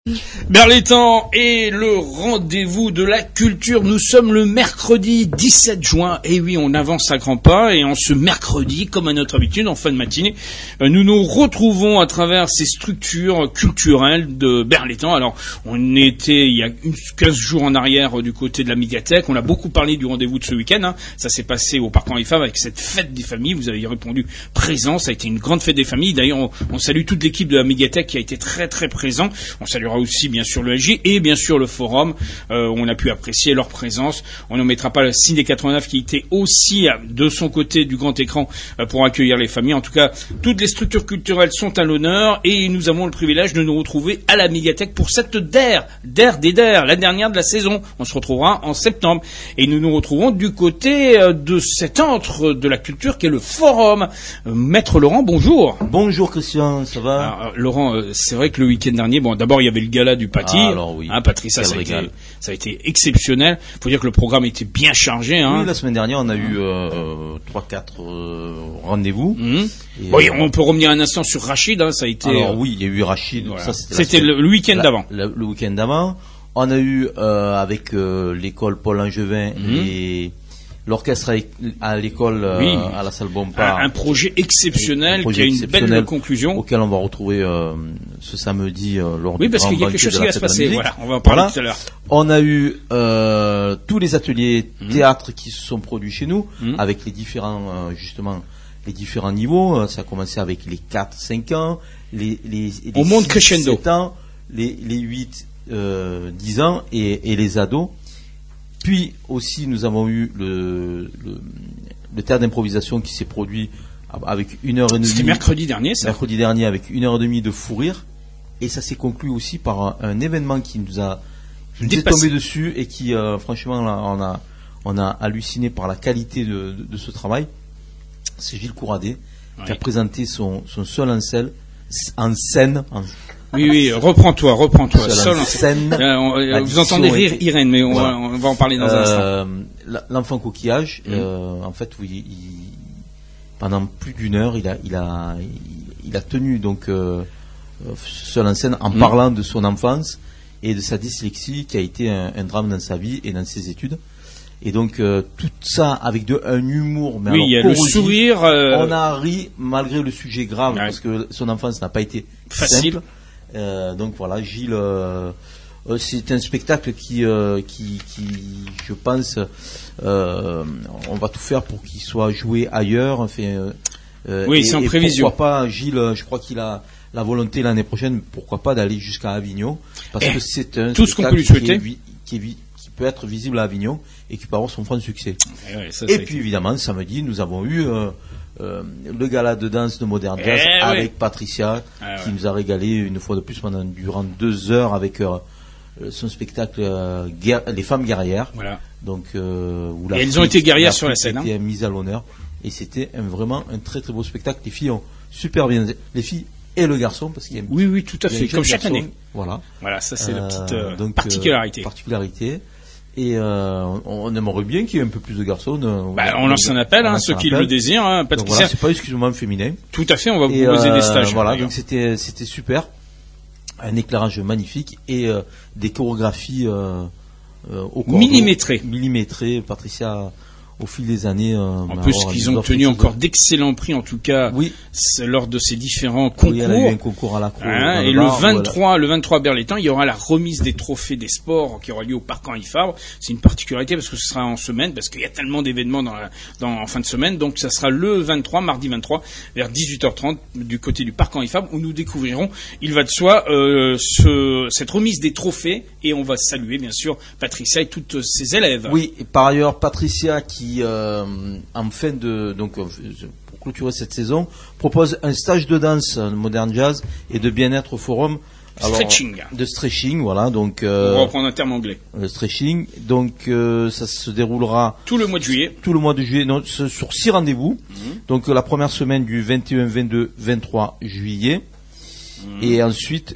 Berlétan est le rendez-vous de la culture. Nous sommes le mercredi 17 juin. Et oui, on avance à grands pas. Et en ce mercredi, comme à notre habitude, en fin de matinée, nous nous retrouvons à travers ces structures culturelles de Berlétan. Alors, on était il y a 15 jours en arrière du côté de la médiathèque. On a beaucoup parlé du rendez-vous de ce week-end. Hein. Ça s'est passé au Parc Henri Favre avec cette fête des familles. Vous avez répondu présent. Ça a été une grande fête des familles. D'ailleurs, on salue toute l'équipe de la médiathèque qui a été très très présent. On saluera aussi bien sûr le LG et bien sûr le forum. On a pu apprécier leur présence. On n'omettra pas le Ciné 89 qui était aussi de son côté du grand écran pour accueillir les familles. En tout cas, toutes les structures culturelles sont à l'honneur et nous avons le privilège de nous retrouver à la médiathèque pour cette DER, la dernière de la saison. On se retrouvera en septembre et nous nous retrouvons du côté de cet antre de la culture qui est le forum. Maître Laurent, bonjour. Bonjour Christian, ça va? Alors, Laurent, c'est vrai que le week-end dernier, bon, d'abord il y avait le gala du Paty. Alors oui. Hein, Patricia, ça a été exceptionnel. Faut dire que le programme était bien chargé. Hein. Oui, la semaine dernière, on a eu 3-4 rendez-vous. Oui, on peut revenir un instant sur Rachid. Hein, ça a été. Alors oui, il y a eu Rachid. Voilà. Ça, c'était le week-end d'avant. Le week-end d'avant, on a eu avec l'école Paul Langevin et l'orchestre à l'école à la salle Bompard. Un projet exceptionnel qui a une belle conclusion. Auquel on va retrouver ce samedi lors du Oui, parce qu'il y a quelque chose qui va se passer. Voilà, on va en parler tout à l'heure. On a eu tous les ateliers théâtre qui se sont produits chez nous avec les différents les différents niveaux. Ça a commencé avec les 4-5 ans, les on monte crescendo. 7 ans, les 8 10 ans et les ados. Puis aussi nous avons eu le théâtre d'improvisation qui s'est produit avec 1h30. C'était mercredi dernier, ça. Mercredi dernier avec 1h30 de fou rire. Et ça s'est conclu aussi par un événement qui nous est tombé dessus et qui franchement là, on a halluciné par la qualité de ce travail. C'est Gilles Couradet qui a présenté son seul en scène. Oui, reprends-toi. Seul en scène. Vous entendez rire Irène, mais on va en parler dans un instant. L'enfant coquillage, en fait, oui, pendant plus d'une heure, il a tenu donc seul en scène en parlant de son enfance et de sa dyslexie qui a été un drame dans sa vie et dans ses études. Et donc tout ça avec un humour, mais oui, il y a le sourire. On a ri malgré le sujet grave parce que son enfance n'a pas été facile. Simple. Donc voilà, Gilles, c'est un spectacle qui je pense, on va tout faire pour qu'il soit joué ailleurs. Enfin, oui, c'est en prévision. Pourquoi pas, Gilles, je crois qu'il a la volonté l'année prochaine, pourquoi pas d'aller jusqu'à Avignon, parce que c'est un tout ce qu'on peut lui souhaiter qui peut être visible à Avignon et qui peut avoir son franc succès. Et puis évidemment, samedi, nous avons eu le gala de danse de Modern Jazz avec Patricia, qui nous a régalé une fois de plus durant 2 heures avec son spectacle Les femmes guerrières. Voilà. Donc, où et elles ont été guerrières sur la scène. Hein. Mise à l'honneur. Et c'était vraiment un très très beau spectacle. Les filles ont super bien. Les filles et le garçon, parce qu'il y a oui, tout à fait, comme chaque année. Voilà, ça c'est la petite particularité. Et on aimerait bien qu'il y ait un peu plus de garçons. On lance un appel, ceux qui le désirent. Donc voilà, c'est pas exclusivement féminin. Tout à fait, on va vous proposer des stages. Voilà, donc c'était super, un éclairage magnifique et des chorégraphies au corps millimétrées. Patricia, au fil des années, en plus qu'ils ont obtenu encore d'excellents prix, en tout cas, lors de ces différents concours. Oui, il y a eu un concours à la cour. Et le 23 Berlétan, il y aura la remise des trophées des sports qui aura lieu au Parc Henri Favre. C'est une particularité parce que ce sera en semaine, parce qu'il y a tellement d'événements en fin de semaine. Donc, ça sera le 23, mardi 23, vers 18h30, du côté du Parc Henri Favre, où nous découvrirons, il va de soi, cette remise des trophées. Et on va saluer, bien sûr, Patricia et toutes ses élèves. Oui, et par ailleurs, Patricia qui en fin pour clôturer cette saison, propose un stage de danse Modern Jazz et de bien-être au forum. De stretching, voilà. Donc, on va reprendre un terme anglais. Le stretching. Donc, ça se déroulera tout le mois de juillet. Sur 6 rendez-vous. Donc, la première semaine du 21, 22, 23 juillet. Et ensuite,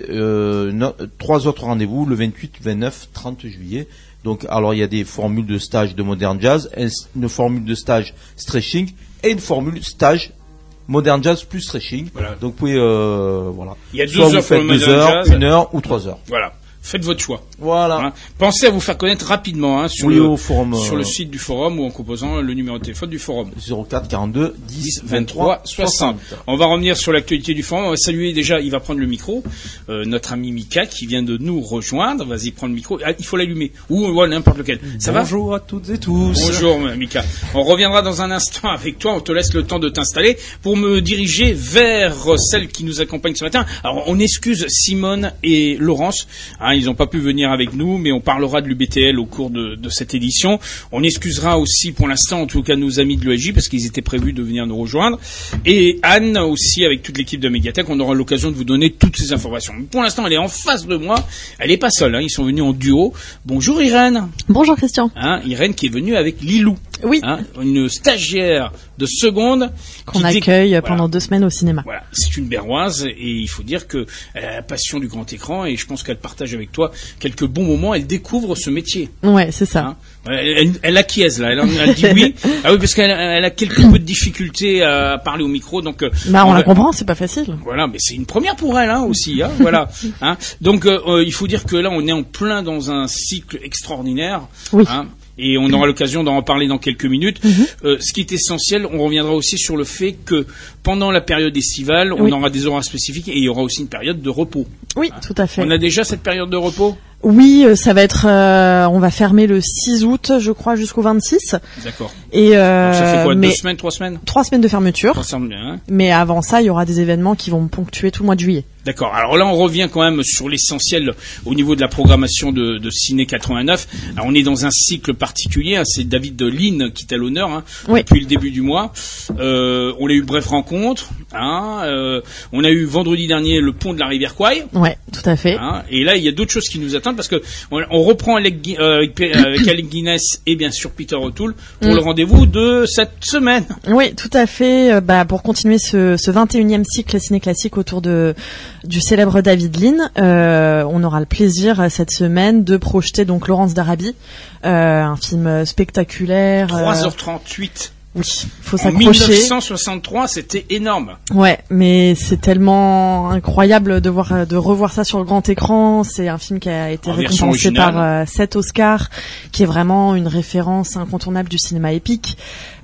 3 autres rendez-vous, le 28, 29, 30 juillet. Donc, alors, il y a des formules de stage de Modern Jazz, une formule de stage stretching et une formule stage Modern Jazz plus stretching. Voilà. Donc, vous pouvez, Il y a 2 soit heures vous faites pour le 2 heures, 1 heure ou 3 heures. Voilà. faites votre choix. Voilà. Hein. Pensez à vous faire connaître rapidement sur au forum, sur le site du forum ou en composant le numéro de téléphone du forum. 04 42 10 23 60. On va revenir sur l'actualité du forum. On va saluer déjà, il va prendre le micro, notre ami Mika qui vient de nous rejoindre. Vas-y, prends le micro. Ah, il faut l'allumer. Ou n'importe lequel. Ça va ? Bonjour à toutes et tous. Bonjour Mika. On reviendra dans un instant avec toi. On te laisse le temps de t'installer pour me diriger vers celle qui nous accompagne ce matin. Alors, on excuse Simone et Laurence. Ils n'ont pas pu venir avec nous, mais on parlera de l'UBTL au cours de cette édition. On excusera aussi pour l'instant, en tout cas, nos amis de l'ESJ parce qu'ils étaient prévus de venir nous rejoindre. Et Anne aussi, avec toute l'équipe de Médiathèque, on aura l'occasion de vous donner toutes ces informations. Pour l'instant, elle est en face de moi. Elle n'est pas seule. Ils sont venus en duo. Bonjour Irène. Bonjour Christian. Irène qui est venue avec Lilou. Oui. Une stagiaire de seconde qu'on accueille pendant 2 semaines au cinéma. Voilà, c'est une Berroise et il faut dire que elle a la passion du grand écran et je pense qu'elle partage avec toi quelques bons moments. Elle découvre ce métier. Ouais, c'est ça. Elle acquiesce là. Elle dit oui. Ah oui, parce qu'elle a quelques peu de difficultés à parler au micro. Donc, on la comprend, c'est pas facile. Voilà, mais c'est une première pour elle aussi. Voilà. Donc, il faut dire que là, on est en plein dans un cycle extraordinaire. Oui. Et on aura l'occasion d'en reparler dans quelques minutes. Ce qui est essentiel, on reviendra aussi sur le fait que pendant la période estivale, on aura des horaires spécifiques et il y aura aussi une période de repos. Oui, tout à fait. On a déjà cette période de repos ? Oui, ça va être, on va fermer le 6 août, je crois, jusqu'au 26. D'accord. Et donc ça fait quoi, 2 semaines, 3 semaines ? 3 semaines de fermeture. Ça semble bien, Mais avant ça, il y aura des événements qui vont ponctuer tout le mois de juillet. D'accord. Alors là, on revient quand même sur l'essentiel au niveau de la programmation de Ciné 89. Alors, on est dans un cycle particulier. C'est David Lean qui est à l'honneur depuis le début du mois. On a eu Bref Rencontre. On a eu vendredi dernier le pont de la rivière Kwai. Ouais, tout à fait. Et là, il y a d'autres choses qui nous attendent parce que on reprend avec Alec Guinness et bien sûr Peter O'Toole pour le rendez-vous de cette semaine. Oui, tout à fait. Pour continuer ce 21e cycle ciné classique autour du célèbre David Lean, on aura le plaisir cette semaine de projeter donc Laurence d'Arabie, un film spectaculaire. 3h38. Oui, faut s'accrocher. En 1963, c'était énorme. Ouais, mais c'est tellement incroyable de revoir ça sur le grand écran. C'est un film qui a été récompensé par 7 Oscars, qui est vraiment une référence incontournable du cinéma épique.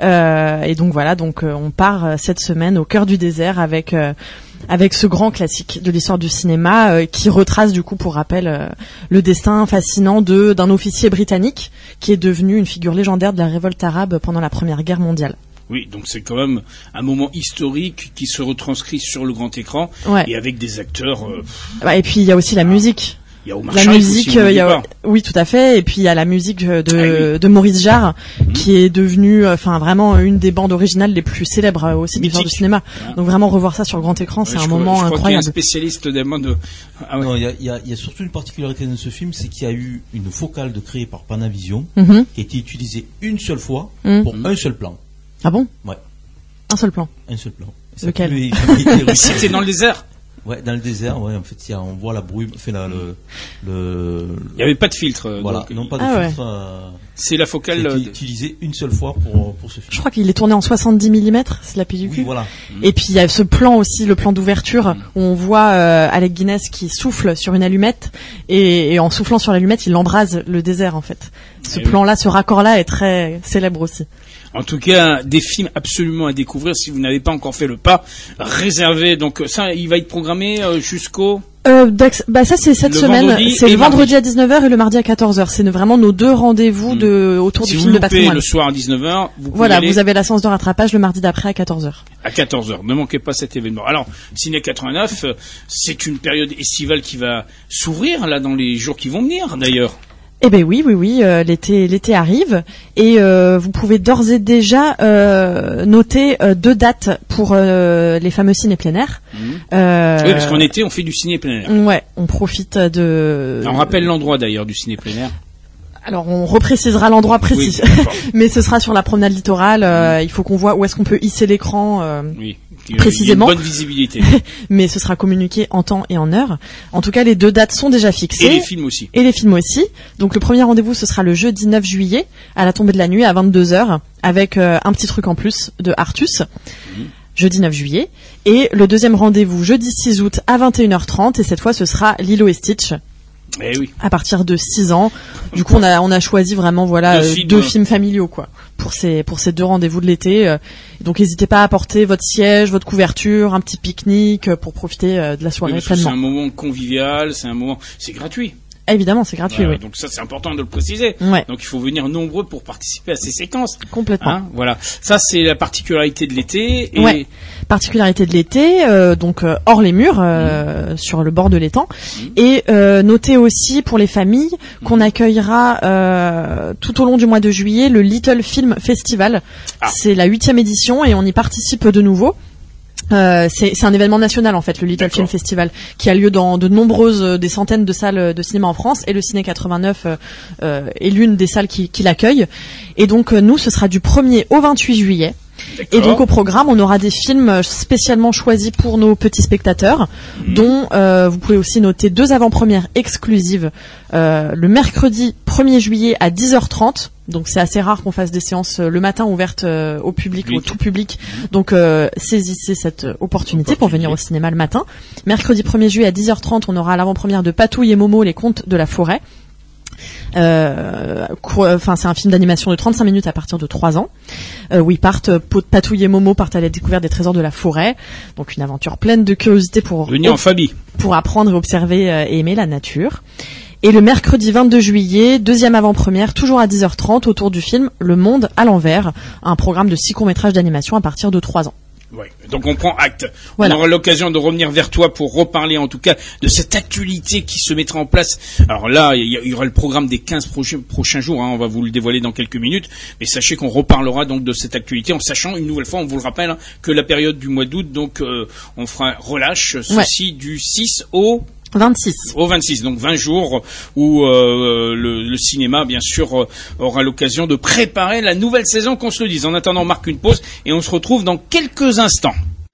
Et donc voilà, on part cette semaine au cœur du désert avec ce grand classique de l'histoire du cinéma qui retrace du coup, pour rappel, le destin fascinant d'un officier britannique qui est devenu une figure légendaire de la révolte arabe pendant la Première Guerre mondiale. Oui, donc c'est quand même un moment historique qui se retranscrit sur le grand écran et avec des acteurs. Et puis il y a aussi la musique. Il y a Omar la Sharif musique, aussi, oui, tout à fait. Et puis il y a la musique de Maurice Jarre, qui est devenue, vraiment une des bandes originales les plus célèbres aussi de l'histoire du cinéma. Donc vraiment revoir ça sur le grand écran, c'est un moment incroyable. Je crois qu'il y a un spécialiste des bandes. Non, il y a surtout une particularité dans ce film, c'est qu'il y a eu une focale créée par Panavision qui a été utilisée une seule fois pour un seul plan. Ah bon ? Ouais. Un seul plan. Un seul plan. Lequel ? C'était dans le désert. Ouais, dans le désert, en fait, on voit la brume, il n'y avait pas de filtre. Voilà, donc, non pas de filtre. C'est la focale. Qui a été utilisée une seule fois pour ce film. Je crois qu'il est tourné en 70 mm, c'est la pellicule. Oui, voilà. Et puis il y a ce plan aussi, le plan d'ouverture, où on voit Alec Guinness qui souffle sur une allumette, et en soufflant sur l'allumette, il embrase le désert en fait. Ce plan-là, ce raccord-là est très célèbre aussi. En tout cas, des films absolument à découvrir si vous n'avez pas encore fait le pas. Réservé, donc ça, il va être programmé jusqu'au... ça c'est cette semaine, c'est le vendredi à 19h et le mardi à 14h. C'est vraiment nos 2 rendez-vous autour du film de patrimoine. Si vous loupez le soir à 19h, vous pouvez aller... vous avez la séance de rattrapage le mardi d'après à 14h. À 14h, ne manquez pas cet événement. Alors, Ciné 89, c'est une période estivale qui va s'ouvrir là dans les jours qui vont venir d'ailleurs. Eh ben oui, l'été arrive et vous pouvez d'ores et déjà noter 2 dates pour les fameux ciné plein air. Oui, parce qu'en été on fait du ciné plein air. Ouais, on profite de. On rappelle l'endroit d'ailleurs du ciné plein air. Alors on reprécisera l'endroit précis, mais ce sera sur la promenade littorale. Il faut qu'on voit où est-ce qu'on peut hisser l'écran. Oui. Précisément. Une bonne visibilité. Mais ce sera communiqué en temps et en heure. En tout cas, les 2 dates sont déjà fixées. Et les films aussi. Donc le premier rendez-vous, ce sera le jeudi 9 juillet, à la tombée de la nuit, à 22h, avec un petit truc en plus de Artus. Jeudi 9 juillet. Et le deuxième rendez-vous, jeudi 6 août, à 21h30. Et cette fois, ce sera Lilo et Stitch. À partir de 6 ans. Du coup, on a choisi vraiment, deux films familiaux, quoi. Pour ces 2 rendez-vous de l'été. Donc, n'hésitez pas à apporter votre siège, votre couverture, un petit pique-nique pour profiter de la soirée pleinement. C'est un moment convivial, c'est gratuit. Évidemment, c'est gratuit, oui. Donc ça, c'est important de le préciser. Ouais. Donc il faut venir nombreux pour participer à ces séquences. Complètement. Voilà. Ça, c'est la particularité de l'été. Ouais. Particularité de l'été, donc hors les murs, sur le bord de l'étang. Et notez aussi pour les familles qu'on accueillera tout au long du mois de juillet le Little Film Festival. C'est la 8e édition et on y participe de nouveau. C'est un événement national en fait, le Little Film Festival, qui a lieu dans des centaines de salles de cinéma en France, et le Ciné 89 est l'une des salles qui l'accueille. Et donc nous, ce sera du 1er au 28 juillet. Et donc au programme, on aura des films spécialement choisis pour nos petits spectateurs, dont vous pouvez aussi noter 2 avant-premières exclusives le mercredi 1er juillet à 10h30. Donc c'est assez rare qu'on fasse des séances le matin ouvertes au public, au tout public. Donc saisissez cette opportunité pour venir au cinéma le matin. Mercredi 1er juillet à 10h30, on aura l'avant-première de Patouille et Momo, les contes de la forêt. C'est un film d'animation de 35 minutes à partir de 3 ans, où Patouille et Momo partent à la découverte des trésors de la forêt. Donc une aventure pleine de curiosité pour venir en famille, pour apprendre et observer et aimer la nature. Et le mercredi 22 juillet, 2e avant-première, toujours à 10h30, autour du film Le Monde à l'envers, un programme de 6 courts-métrages d'animation à partir de 3 ans. Ouais, donc on prend acte. Voilà. On aura l'occasion de revenir vers toi pour reparler en tout cas de cette actualité qui se mettra en place. Alors là, il y aura le programme des 15 prochains jours, on va vous le dévoiler dans quelques minutes, mais sachez qu'on reparlera donc de cette actualité en sachant une nouvelle fois, on vous le rappelle, que la période du mois d'août, donc on fera relâche, ceci du 6 au 26, donc 20 jours où le cinéma, bien sûr, aura l'occasion de préparer la nouvelle saison, qu'on se le dise. En attendant, on marque une pause et on se retrouve dans quelques instants.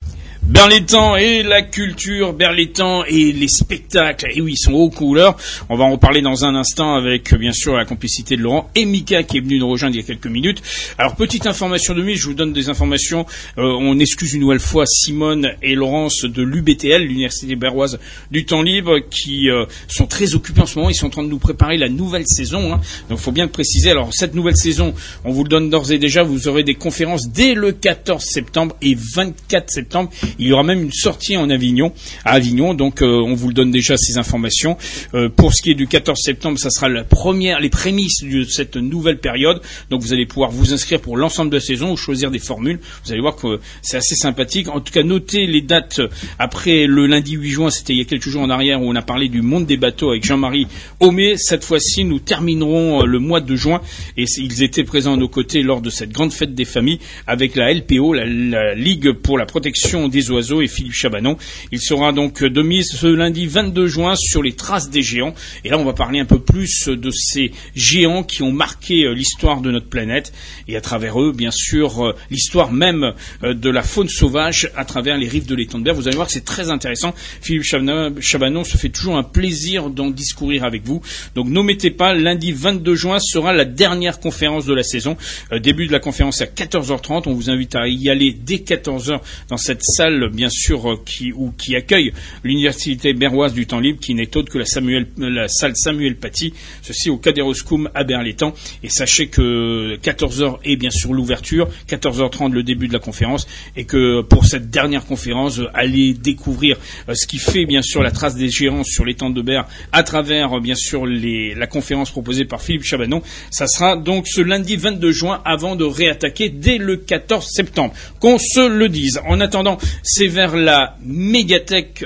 Berlétan et la culture, Berlétan et les spectacles, et oui, ils sont aux couleurs. On va en reparler dans un instant avec, bien sûr, la complicité de Laurent et Mika qui est venu nous rejoindre il y a quelques minutes. Alors, petite information de mise, je vous donne des informations. On excuse une nouvelle fois Simone et Laurence de l'UBTL, l'Université Berroise du Temps Libre, qui sont très occupés en ce moment. Ils sont en train de nous préparer la nouvelle saison, donc faut bien le préciser. Alors, cette nouvelle saison, on vous le donne d'ores et déjà, vous aurez des conférences dès le 14 septembre et 24 septembre. Il y aura même une sortie à Avignon, donc on vous le donne déjà ces informations. Pour ce qui est du 14 septembre, ça sera les prémices de cette nouvelle période. Donc vous allez pouvoir vous inscrire pour l'ensemble de la saison ou choisir des formules. Vous allez voir que c'est assez sympathique. En tout cas, notez les dates après le lundi 8 juin, c'était il y a quelques jours en arrière où on a parlé du monde des bateaux avec Jean-Marie Homé. Cette fois-ci, nous terminerons le mois de juin et ils étaient présents à nos côtés lors de cette grande fête des familles avec la LPO, la Ligue pour la protection des oiseaux, et Philippe Chabanon. Il sera donc de mise ce lundi 22 juin sur les traces des géants. Et là, on va parler un peu plus de ces géants qui ont marqué l'histoire de notre planète et à travers eux, bien sûr, l'histoire même de la faune sauvage à travers les rives de l'étang de Berre. Vous allez voir que c'est très intéressant. Philippe Chabanon se fait toujours un plaisir d'en discourir avec vous. Donc, n'omettez pas, lundi 22 juin sera la dernière conférence de la saison. Début de la conférence à 14h30. On vous invite à y aller dès 14h dans cette salle, bien sûr, qui accueille l'Université Berroise du Temps Libre, qui n'est autre que la salle Samuel Paty, ceci au Cadéroscoum à Berlétan. Et sachez que 14h est bien sûr l'ouverture, 14h30 le début de la conférence, et que pour cette dernière conférence, allez découvrir ce qui fait bien sûr la trace des géants sur l'étang de Berre à travers bien sûr la conférence proposée par Philippe Chabanon. Ça sera donc ce lundi 22 juin avant de réattaquer dès le 14 septembre. Qu'on se le dise. En attendant, c'est vers la médiathèque,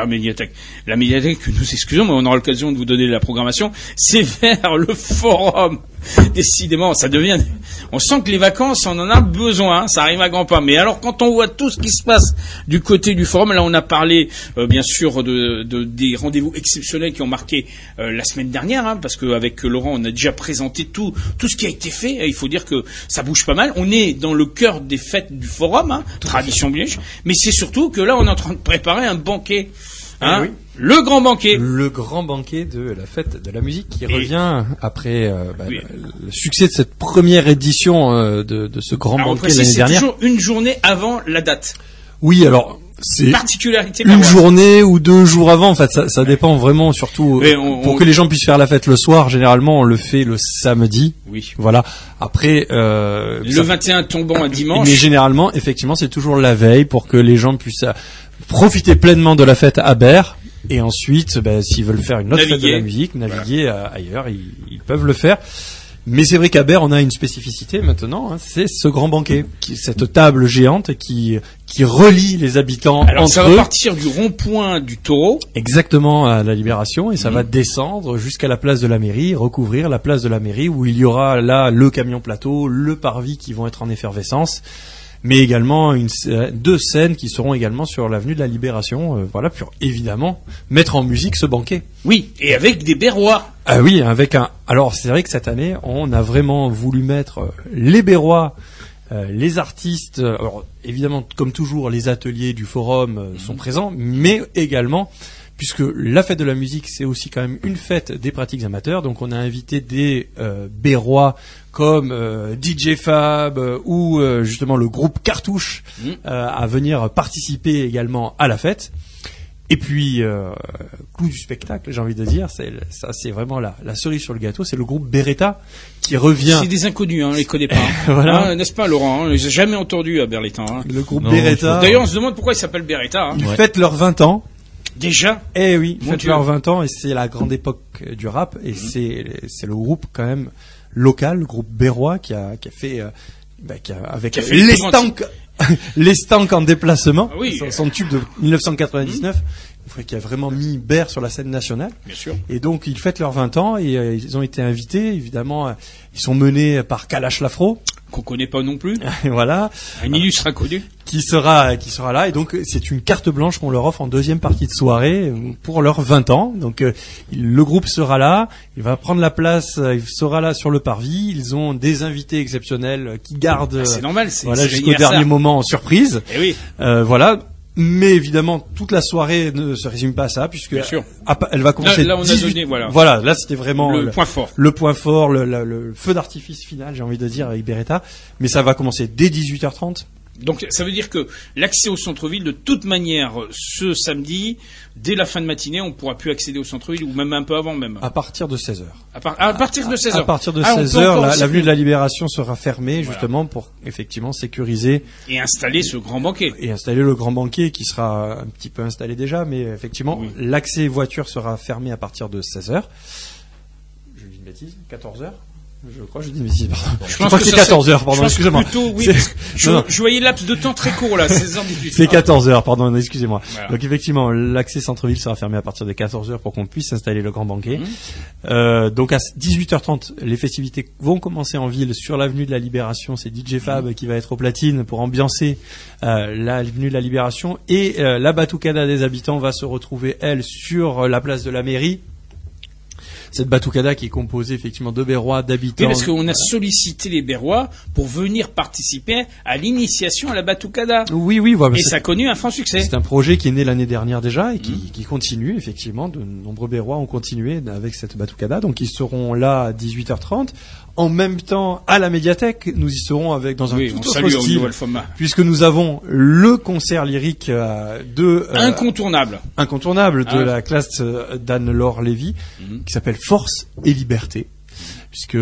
nous excusons, mais on aura l'occasion de vous donner la programmation. C'est vers le forum. Décidément, ça devient, on sent que les vacances, on en a besoin, ça arrive à grands pas. Mais alors, quand on voit tout ce qui se passe du côté du forum, là, on a parlé, bien sûr, des rendez-vous exceptionnels qui ont marqué la semaine dernière, parce qu'avec Laurent, on a déjà présenté tout ce qui a été fait. Et il faut dire que ça bouge pas mal. On est dans le cœur des fêtes du forum, tradition belge. Mais c'est surtout que là, on est en train de préparer un banquet. Oui. Le grand banquet. Le grand banquet de la fête de la musique qui revient après le succès de cette première édition de ce grand banquet l'année dernière. C'est toujours une journée avant la date. Oui, alors C'est particularité une journée ou 2 jours avant. En fait, ça dépend vraiment, surtout pour que les gens puissent faire la fête le soir. Généralement, on le fait le samedi. Oui. Voilà. Après, le 21 tombant un dimanche. Mais généralement, effectivement, c'est toujours la veille pour que les gens puissent profiter pleinement de la fête à Berre. Et ensuite, s'ils veulent faire une autre fête de la musique, naviguer ailleurs, ils peuvent le faire. Mais c'est vrai qu'à Berre, on a une spécificité maintenant, hein, c'est ce grand banquet, cette table géante qui relie les habitants entre eux. Alors ça va partir du rond-point du Taureau. Exactement, à la Libération, et ça va descendre jusqu'à la place de la mairie, recouvrir la place de la mairie, où il y aura là le camion plateau, le parvis qui vont être en effervescence, mais également 2 scènes qui seront également sur l'avenue de la Libération, voilà, pour évidemment mettre en musique ce banquet. Oui, et avec des Berrois. Ah oui, alors c'est vrai que cette année, on a vraiment voulu mettre les Berrois, les artistes, alors évidemment comme toujours les ateliers du forum sont présents, mais également puisque la fête de la musique c'est aussi quand même une fête des pratiques amateurs, donc on a invité des Berrois comme DJ Fab ou justement le groupe Cartouche à venir participer également à la fête. Et puis, clou du spectacle, j'ai envie de dire, c'est vraiment la cerise sur le gâteau, c'est le groupe Beretta qui revient. C'est des inconnus, on les connaît pas. Voilà. N'est-ce pas, Laurent? On les a jamais entendus à Berlettin. Le groupe Beretta. D'ailleurs, on se demande pourquoi ils s'appellent Beretta. Ils fêtent leurs 20 ans. Déjà? Eh oui, ils fêtent leurs 20 ans et c'est la grande époque du rap et c'est le groupe quand même local, le groupe berrois qui a fait avec les Stank. Les Stank en déplacement, son tube de 1999, qui a vraiment mis Berre sur la scène nationale. Bien sûr. Et donc ils fêtent leurs 20 ans et ils ont été invités, évidemment, ils sont menés par Kalash Lafro. Qu'on connaît pas non plus. Voilà. Un illustre inconnu. Qui sera là. Et donc, c'est une carte blanche qu'on leur offre en deuxième partie de soirée pour leurs 20 ans. Donc, le groupe sera là. Il va prendre la place. Il sera là sur le parvis. Ils ont des invités exceptionnels qui gardent. C'est normal. Voilà, jusqu'au dernier moment en surprise. Eh oui. Voilà. Mais évidemment, toute la soirée ne se résume pas à ça, puisque elle va commencer. Là, on a donné, voilà, là, c'était vraiment le point fort. Le point fort, le feu d'artifice final, j'ai envie de dire, avec Beretta. Mais ça va commencer dès 18h30. Donc, ça veut dire que l'accès au centre-ville, de toute manière, ce samedi, dès la fin de matinée, on pourra plus accéder au centre-ville, ou même un peu avant même. À partir de 16h. À partir de 16h. À partir de 16h, l'avenue de la Libération sera fermée, justement, pour, effectivement, sécuriser. Et installer ce grand banquet. Et installer le grand banquet, qui sera un petit peu installé déjà, mais effectivement, l'accès voiture sera fermé à partir de 16h. Je dis une bêtise, 14h. Je crois que je dis une bêtise, pardon. Je crois que c'est 14h, pardon, excusez-moi. Plutôt, oui, je voyais laps de temps très court, là, 16h18. C'est 14h, pardon, excusez-moi. Voilà. Donc, effectivement, l'accès centre-ville sera fermé à partir de 14h pour qu'on puisse installer le grand banquet. Donc, à 18h30, les festivités vont commencer en ville sur l'avenue de la Libération. C'est DJ Fab qui va être au platine pour ambiancer, l'avenue de la Libération. Et, la batucada des habitants va se retrouver, elle, sur la place de la mairie. Cette batucada qui est composée effectivement de Berrois, d'habitants. Oui, parce qu'on a sollicité les Berrois pour venir participer à l'initiation à la batucada. Oui, voilà. Et ça a connu un franc succès. C'est un projet qui est né l'année dernière déjà et qui continue effectivement. De nombreux Berrois ont continué avec cette batucada. Donc ils seront là à 18h30. En même temps, à la médiathèque, nous y serons avec dans un tout autre style, puisque nous avons le concert lyrique incontournable de la classe d'Anne-Laure Lévy, qui s'appelle Force et Liberté. Puisque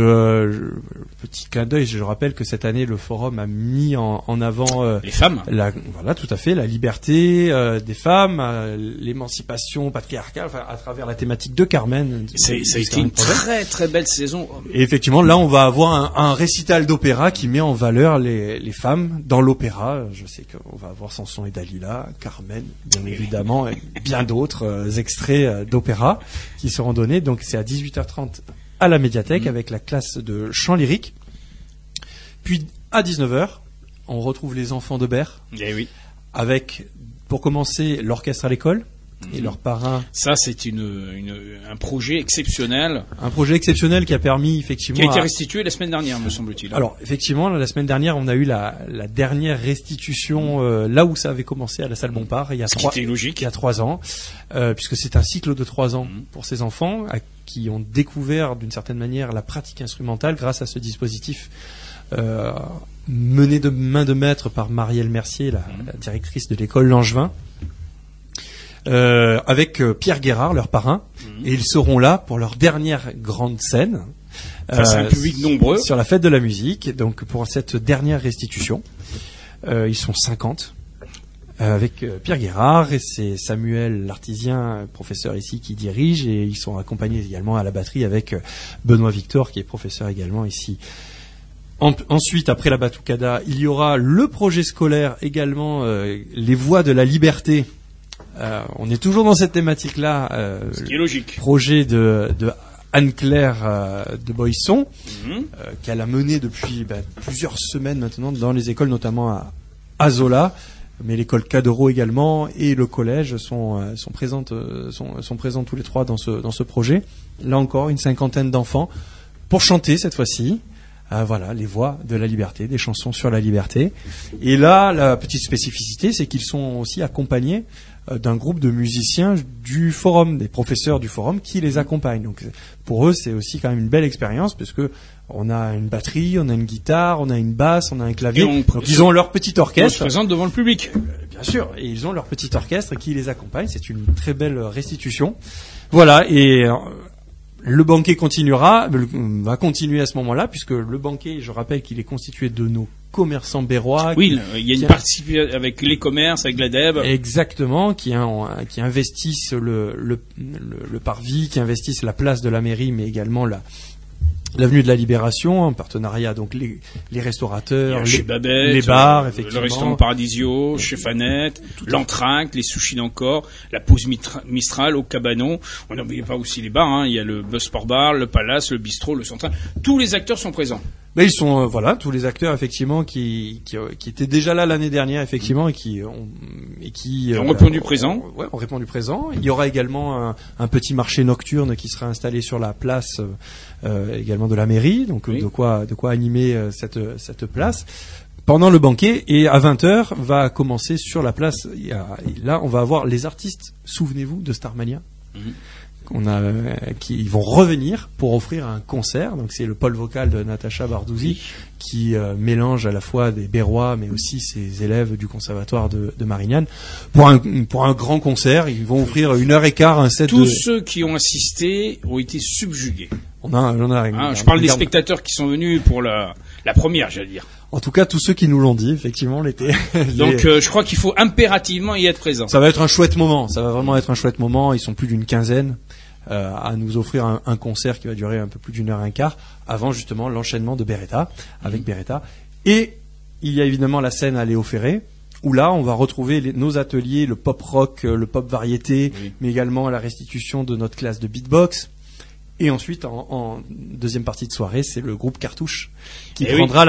petit clin d'œil, je rappelle que cette année le forum a mis en avant les femmes. Voilà, tout à fait, la liberté des femmes, l'émancipation patriarcale, enfin, à travers la thématique de Carmen. Ça a été une très très belle saison. Et effectivement, là, on va avoir un récital d'opéra qui met en valeur les femmes dans l'opéra. Je sais qu'on va avoir Samson et Dalila, Carmen, bien évidemment, et bien d'autres extraits d'opéra qui seront donnés. Donc, c'est à 18h30. À la médiathèque avec la classe de chant lyrique. Puis à 19h, on retrouve les enfants de Berre. Eh oui. Avec, pour commencer, l'orchestre à l'école et leur parrain. Ça, c'est un projet exceptionnel. Un projet exceptionnel qui a permis effectivement. Qui a été restitué la semaine dernière, me semble-t-il. Alors, effectivement, la semaine dernière, on a eu la dernière restitution là où ça avait commencé à la salle Bompard. Il y a 3 ans, puisque c'est un cycle de 3 ans pour ces enfants qui ont découvert d'une certaine manière la pratique instrumentale grâce à ce dispositif menée de main de maître par Marielle Mercier, la directrice de l'école Langevin, avec Pierre Guérard, leur parrain, et ils seront là pour leur dernière grande scène. Face à un public nombreux. Sur la fête de la musique, donc pour cette dernière restitution. Ils sont 50. Avec Pierre Guérard, et c'est Samuel Lartisien, professeur ici, qui dirige, et ils sont accompagnés également à la batterie avec Benoît Victor, qui est professeur également ici. Ensuite, après la Batucada, il y aura le projet scolaire également, les voix de la liberté. On est toujours dans cette thématique-là. Ce qui est logique. Projet de Anne-Claire de Boisson, qu'elle a mené depuis plusieurs semaines maintenant dans les écoles, notamment à Zola. Mais l'école Cadero également et le collège sont présents tous les trois dans ce projet. Là encore, une cinquantaine d'enfants pour chanter cette fois-ci. Voilà, les voix de la liberté, des chansons sur la liberté. Et là, la petite spécificité, c'est qu'ils sont aussi accompagnés d'un groupe de musiciens du forum, des professeurs du forum qui les accompagnent. Donc pour eux, c'est aussi quand même une belle expérience parce que on a une batterie, on a une guitare, on a une basse, on a un clavier. Donc ils ont leur petit orchestre. On se présente devant le public. Bien sûr, et ils ont leur petit orchestre qui les accompagne. C'est une très belle restitution. Voilà, et le banquet va continuer à ce moment-là, puisque le banquet, je rappelle qu'il est constitué de nos commerçants bérois. Oui, il y a une partie avec les commerces, avec l'ADEB. Exactement, qui investissent le parvis, qui investissent la place de la mairie, mais également l'avenue de la Libération, en partenariat donc les restaurateurs, chez Babette, les bars, effectivement, le restaurant Paradisio, chez Fanette, l'Entracte, les sushis d'Encore, la pause Mistral au Cabanon. On n'oublie pas aussi les bars, il y a le Buzz Sport Bar, le Palace, le Bistrot, le Central. Tous les acteurs sont présents. Mais ils sont tous les acteurs effectivement qui étaient déjà là l'année dernière effectivement et qui ont répondu présent. Ont répondu présent. Il y aura également un petit marché nocturne qui sera installé sur la place également de la mairie, donc de quoi animer cette place pendant le banquet. Et à 20h va commencer sur la place. Là, on va avoir les artistes. Souvenez-vous de Starmania. Qui vont revenir pour offrir un concert. Donc c'est le pôle vocal de Natacha Bardouzi qui mélange à la fois des Bérois mais aussi ses élèves du conservatoire de Marignane pour un grand concert. Ils vont offrir 1h15 un set. Tous ceux qui ont assisté ont été subjugués. Je parle des spectateurs qui sont venus pour la première, j'allais dire. En tout cas, tous ceux qui nous l'ont dit, effectivement, l'été. Donc, je crois qu'il faut impérativement y être présent. Ça va être un chouette moment. Ça va vraiment être un chouette moment. Ils sont plus d'une quinzaine à nous offrir un concert qui va durer un peu plus d'1h15 avant justement l'enchaînement de Beretta avec Beretta. Et il y a évidemment la scène à Léo Ferré où là, on va retrouver nos ateliers, le pop rock, le pop variété, mais également la restitution de notre classe de beatbox. Et ensuite, en deuxième partie de soirée, c'est le groupe Cartouche qui prendra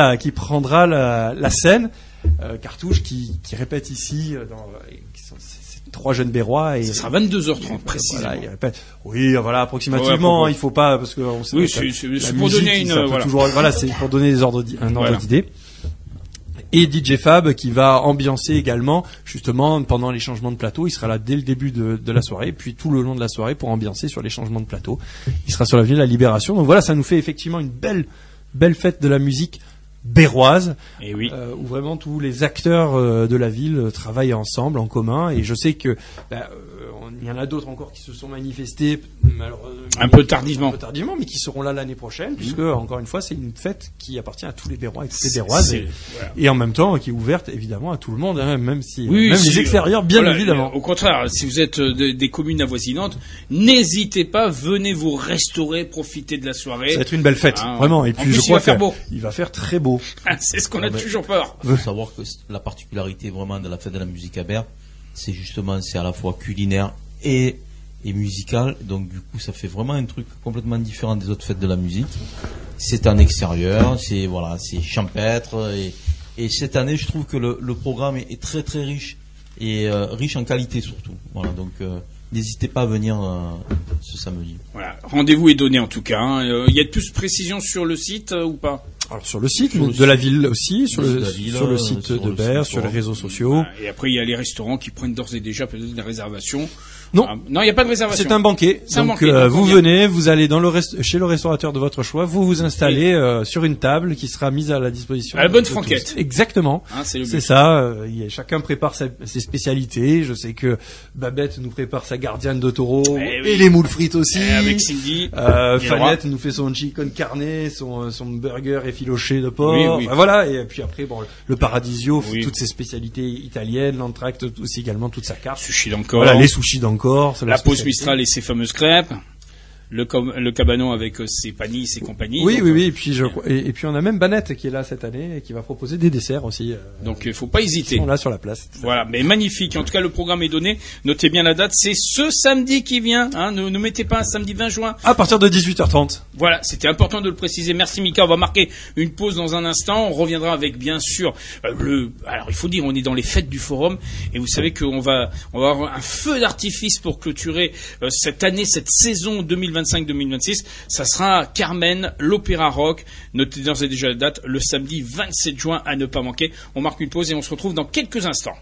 la scène. Cartouche qui répète ici, c'est 3 jeunes Bérois. Et ça sera 22h30 précisément. Voilà, il répète. Oui, voilà, approximativement. Il faut pas parce que on sait. Oui, c'est pour donner c'est pour donner un ordre d'idée. Et DJ Fab qui va ambiancer également, justement, pendant les changements de plateau. Il sera là dès le début de la soirée, puis tout le long de la soirée pour ambiancer sur les changements de plateau. Il sera sur l'avenue de la Libération. Donc voilà, ça nous fait effectivement une belle fête de la musique béroise, où vraiment tous les acteurs de la ville travaillent ensemble, en commun. Et je sais que il y en a d'autres encore qui se sont manifestés un peu tardivement, mais qui seront là l'année prochaine, puisque encore une fois, c'est une fête qui appartient à tous les Bérois et toutes les Béroises, et en même temps qui est ouverte évidemment à tout le monde, même les extérieurs, bien évidemment. Au contraire, si vous êtes des communes avoisinantes, n'hésitez pas, venez vous restaurer, profiter de la soirée. Ça va être une belle fête, vraiment. Et puis je crois il va faire très beau. C'est ce qu'on a toujours peur. Il faut savoir que la particularité vraiment de la fête de la musique à Berre, c'est à la fois culinaire et musical. Donc du coup, ça fait vraiment un truc complètement différent des autres fêtes de la musique. C'est en extérieur, c'est champêtre. Et cette année, je trouve que le programme est très très riche et riche en qualité surtout. Voilà, donc n'hésitez pas à venir ce samedi. Voilà, rendez-vous est donné en tout cas. Il y a plus de précisions sur le site ou pas? Alors sur le site de la ville aussi, sur le site de Berre, sur les réseaux sociaux. Et après il y a les restaurants qui prennent d'ores et déjà peut-être des réservations Non, non, il n'y a pas de réservation. C'est un banquet. Donc vous venez, vous allez dans chez le restaurateur de votre choix, vous vous installez sur une table qui sera mise à la disposition. À la bonne franquette. Exactement. Hein, c'est ça. Chacun prépare ses spécialités. Je sais que Babette nous prépare sa gardienne de taureau et les moules frites aussi. Avec Cindy. Fanette nous fait son chicken carné, son burger effiloché de porc. Voilà. Et puis après, le Paradisio, toutes ses spécialités italiennes, l'entracte aussi également toute sa carte. Sushi d'Ancor. Voilà, les sushis d'Ancor. La pause Mistral et ses fameuses crêpes. Le cabanon avec ses panilles, ses compagnies. Oui. Et puis on a même Banette qui est là cette année et qui va proposer des desserts aussi. Donc il faut pas hésiter. Ils sont là sur la place. Voilà, mais magnifique. En tout cas, le programme est donné. Notez bien la date. C'est ce samedi qui vient. Hein. Ne mettez pas un samedi 20 juin. À partir de 18h30. Voilà, c'était important de le préciser. Merci Mika. On va marquer une pause dans un instant. On reviendra avec bien sûr Alors il faut dire, on est dans les fêtes du Forum et vous savez qu'on va avoir un feu d'artifice pour clôturer cette année, cette saison 2025-2026, ça sera Carmen, l'Opéra Rock. Notez d'ores et déjà la date, le samedi 27 juin à ne pas manquer. On marque une pause et on se retrouve dans quelques instants.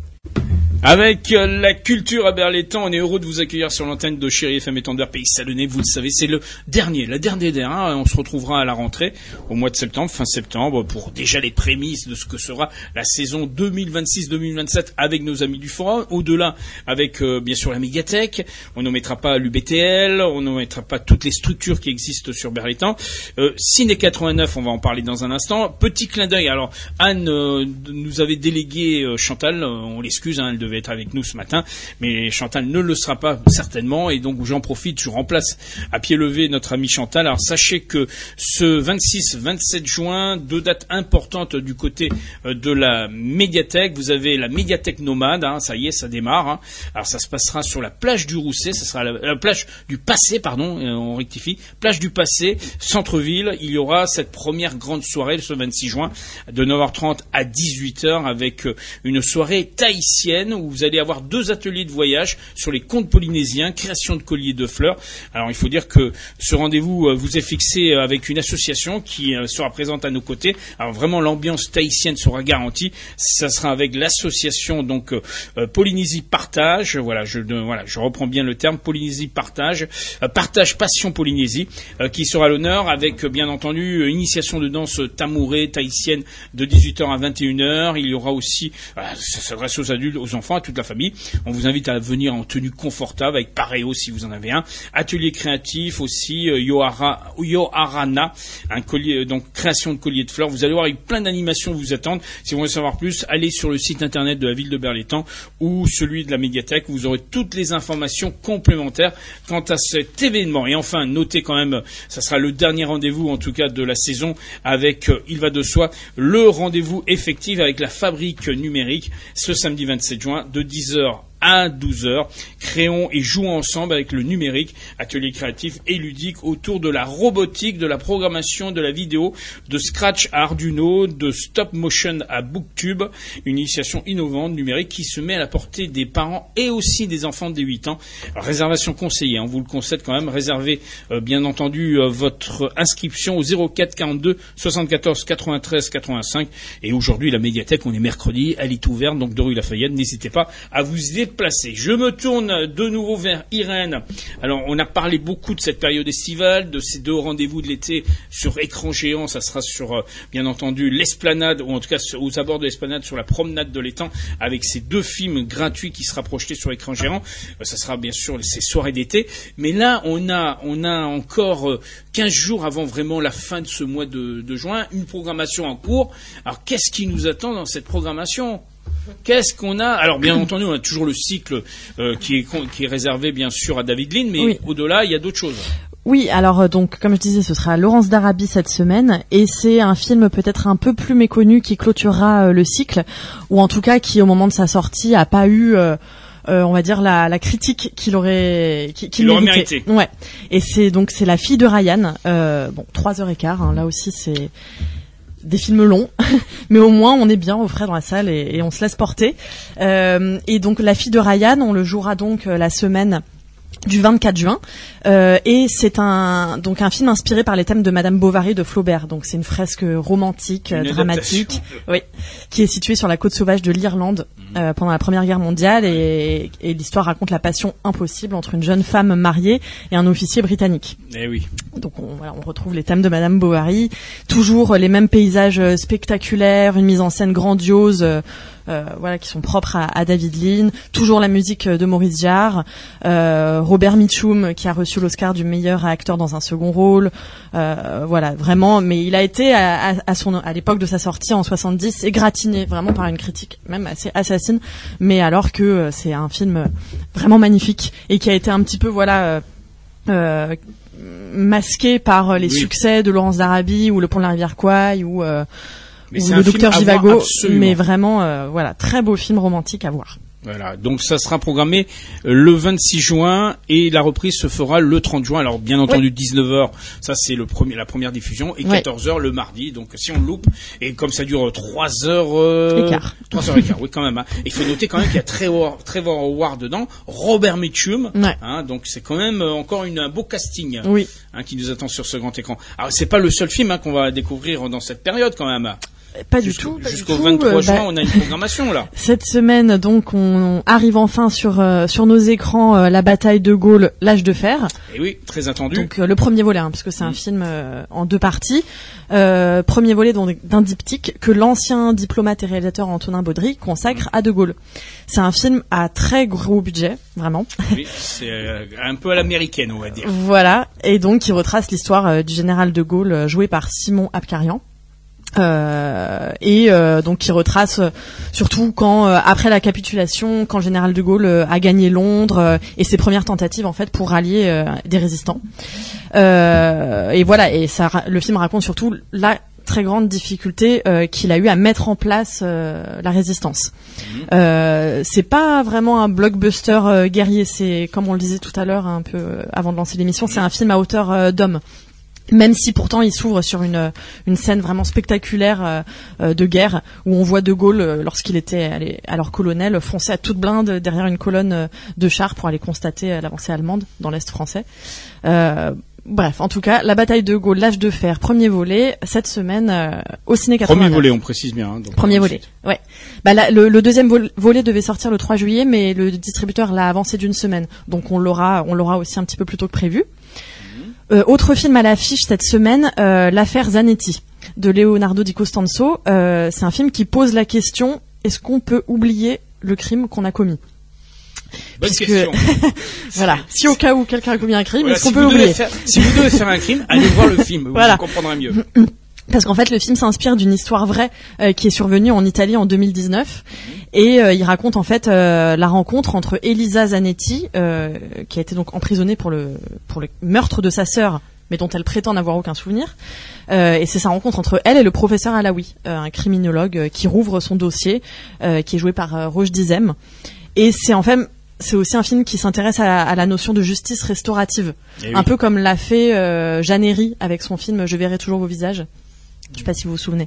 Avec la culture à Berlétan, on est heureux de vous accueillir sur l'antenne de Chéri FM Étendard Pays Salonnais. Vous le savez, c'est la dernière. Hein. On se retrouvera à la rentrée au mois de septembre, fin septembre, pour déjà les prémices de ce que sera la saison 2026-2027 avec nos amis du Forum. Au-delà, avec bien sûr la médiathèque. On ne mettra pas l'UBTL, on ne mettra pas toutes les structures qui existent sur Berlétan. Ciné 89, on va en parler dans un instant. Petit clin d'œil. Alors Anne nous avait délégué Chantal. On l'excuse, hein, elle devait être avec nous ce matin, mais Chantal ne le sera pas certainement, et donc j'en profite, je remplace à pied levé notre ami Chantal. Alors sachez que ce 26-27 juin, 2 dates importantes du côté de la médiathèque. Vous avez la médiathèque nomade, hein, ça y est, ça démarre. Hein. Alors ça se passera sur la plage du Rousset, ça sera la plage du Passé, pardon, on rectifie, plage du Passé, centre-ville. Il y aura cette première grande soirée ce 26 juin de 9h30 à 18h avec une soirée tahitienne où vous allez avoir 2 ateliers de voyage sur les contes polynésiens, création de colliers de fleurs. Alors il faut dire que ce rendez-vous vous est fixé avec une association qui sera présente à nos côtés. Alors vraiment l'ambiance tahitienne sera garantie. Ça sera avec l'association donc Polynésie Partage. Voilà, je reprends bien le terme, Polynésie Partage, Partage Passion Polynésie, qui sera à l'honneur avec bien entendu initiation de danse tamouré tahitienne de 18h à 21h. Il y aura aussi, ça s'adresse aux adultes, aux enfants, à toute la famille. On vous invite à venir en tenue confortable avec paréo si vous en avez un. Atelier créatif aussi, Yoharana, un collier, donc création de colliers de fleurs. Vous allez voir, avec plein d'animations vous attendent. Si vous voulez savoir plus, allez sur le site internet de la ville de Berlétan ou celui de la médiathèque. Vous aurez toutes les informations complémentaires quant à cet événement. Et enfin, notez quand même, ça sera le dernier rendez-vous en tout cas de la saison avec, il va de soi, le rendez-vous effectif avec la fabrique numérique ce samedi 27 juin de 10h à 12h. Créons et jouons ensemble avec le numérique, atelier créatif et ludique autour de la robotique, de la programmation, de la vidéo, de Scratch à Arduino, de Stop Motion à Booktube, une initiation innovante numérique qui se met à la portée des parents et aussi des enfants dès 8 ans. Alors, réservation conseillée, on vous le concède quand même, réservez bien entendu votre inscription au 04 42 74 93 85, et aujourd'hui la médiathèque, on est mercredi, elle est ouverte, donc de rue Lafayette, n'hésitez pas à vous y déplacer. Je me tourne de nouveau vers Irène. Alors, on a parlé beaucoup de cette période estivale, de ces 2 rendez-vous de l'été sur écran géant. Ça sera sur, bien entendu, l'esplanade, ou en tout cas aux abords de l'esplanade, sur la promenade de l'étang, avec ces 2 films gratuits qui sera projetés sur écran géant. Ça sera bien sûr ces soirées d'été. Mais là, on a encore 15 jours avant vraiment la fin de ce mois de juin, une programmation en cours. Alors, qu'est-ce qui nous attend dans cette programmation ? Qu'est-ce qu'on a ? Alors bien entendu, on a toujours le cycle qui est réservé bien sûr à David Lean, mais oui, au-delà, il y a d'autres choses. Oui, alors donc comme je disais, ce sera Laurence d'Arabie cette semaine, et c'est un film peut-être un peu plus méconnu qui clôturera le cycle, ou en tout cas qui au moment de sa sortie a pas eu on va dire la critique qu'il aurait mérité. Ouais. Et c'est La fille de Ryan, 3h15, hein, là aussi c'est des films longs, mais au moins on est bien au frais dans la salle et on se laisse porter. Et donc La fille de Ryan, on le jouera donc la semaine du 24 juin, et c'est un film inspiré par les thèmes de Madame Bovary de Flaubert. Donc c'est une fresque romantique, dramatique, oui, qui est située sur la côte sauvage de l'Irlande pendant la Première Guerre mondiale, et l'histoire raconte la passion impossible entre une jeune femme mariée et un officier britannique. Eh oui. Donc on retrouve les thèmes de Madame Bovary, toujours les mêmes paysages spectaculaires, une mise en scène grandiose. Qui sont propres à David Lean, toujours la musique de Maurice Jarre, Robert Mitchum qui a reçu l'Oscar du meilleur acteur dans un second rôle, vraiment, mais il a été à l'époque de sa sortie en 70 égratigné vraiment par une critique même assez assassine, mais alors que c'est un film vraiment magnifique et qui a été un petit peu masqué par les succès de Laurence d'Arabie ou Le Pont de la Rivière Kwai ou le Docteur Zhivago, mais vraiment, très beau film romantique à voir. Voilà, donc ça sera programmé le 26 juin et la reprise se fera le 30 juin. Alors bien entendu 19h, ça c'est la première diffusion, et 14h le mardi. Donc si on le loupe, et comme ça dure 3 heures écart. 3 heures et quart, oui quand même. Hein. Il faut noter quand même qu'il y a Trevor Howard dedans, Robert Mitchum. Donc c'est quand même encore un beau casting qui nous attend sur ce grand écran. Alors c'est pas le seul film qu'on va découvrir dans cette période quand même. Pas du tout. Jusqu'au 23 juin, on a une programmation là. Cette semaine, donc, on arrive enfin sur nos écrans la bataille de Gaulle, l'âge de fer. Et oui, très attendu. Donc le premier volet, puisque c'est un film en 2 parties. Premier volet d'un diptyque que l'ancien diplomate et réalisateur Antonin Baudry consacre à De Gaulle. C'est un film à très gros budget, vraiment. Oui, c'est un peu à l'américaine, on va dire. Voilà, et donc qui retrace l'histoire du général De Gaulle joué par Simon Abkarian. Donc qui retrace surtout quand après la capitulation, quand le général de Gaulle a gagné Londres et ses premières tentatives en fait pour rallier des résistants. Et le film raconte surtout la très grande difficulté qu'il a eu à mettre en place la résistance. C'est pas vraiment un blockbuster guerrier, c'est comme on le disait tout à l'heure un peu avant de lancer l'émission, c'est un film à hauteur d'homme. Même si pourtant il s'ouvre sur une scène vraiment spectaculaire de guerre où on voit De Gaulle lorsqu'il était alors colonel foncer à toute blinde derrière une colonne de chars pour aller constater l'avancée allemande dans l'Est français. Bref, en tout cas, la bataille de Gaulle, l'âge de fer, premier volet, cette semaine au ciné 89. Premier volet, on précise bien. Donc premier volet, ouais. Le deuxième volet devait sortir le 3 juillet, mais le distributeur l'a avancé d'1 semaine, donc on l'aura aussi un petit peu plus tôt que prévu. Autre film à l'affiche cette semaine, l'affaire Zanetti de Leonardo Di Costanzo. C'est un film qui pose la question: est-ce qu'on peut oublier le crime qu'on a commis? Bonne question. Voilà. Si au cas où quelqu'un a commis un crime, est-ce qu'on peut oublier? Si vous devez faire un crime, allez voir le film. Vous comprendrez mieux. Parce qu'en fait, le film s'inspire d'une histoire vraie qui est survenue en Italie en 2019, et il raconte en fait la rencontre entre Elisa Zanetti, qui a été donc emprisonnée pour le meurtre de sa sœur, mais dont elle prétend n'avoir aucun souvenir. Et c'est sa rencontre entre elle et le professeur Alaoui, un criminologue qui rouvre son dossier, qui est joué par Roche Dizem. Et c'est aussi un film qui s'intéresse à la notion de justice restaurative, un peu comme l'a fait Jeanne Herry avec son film Je verrai toujours vos visages. Je sais pas si vous vous souvenez.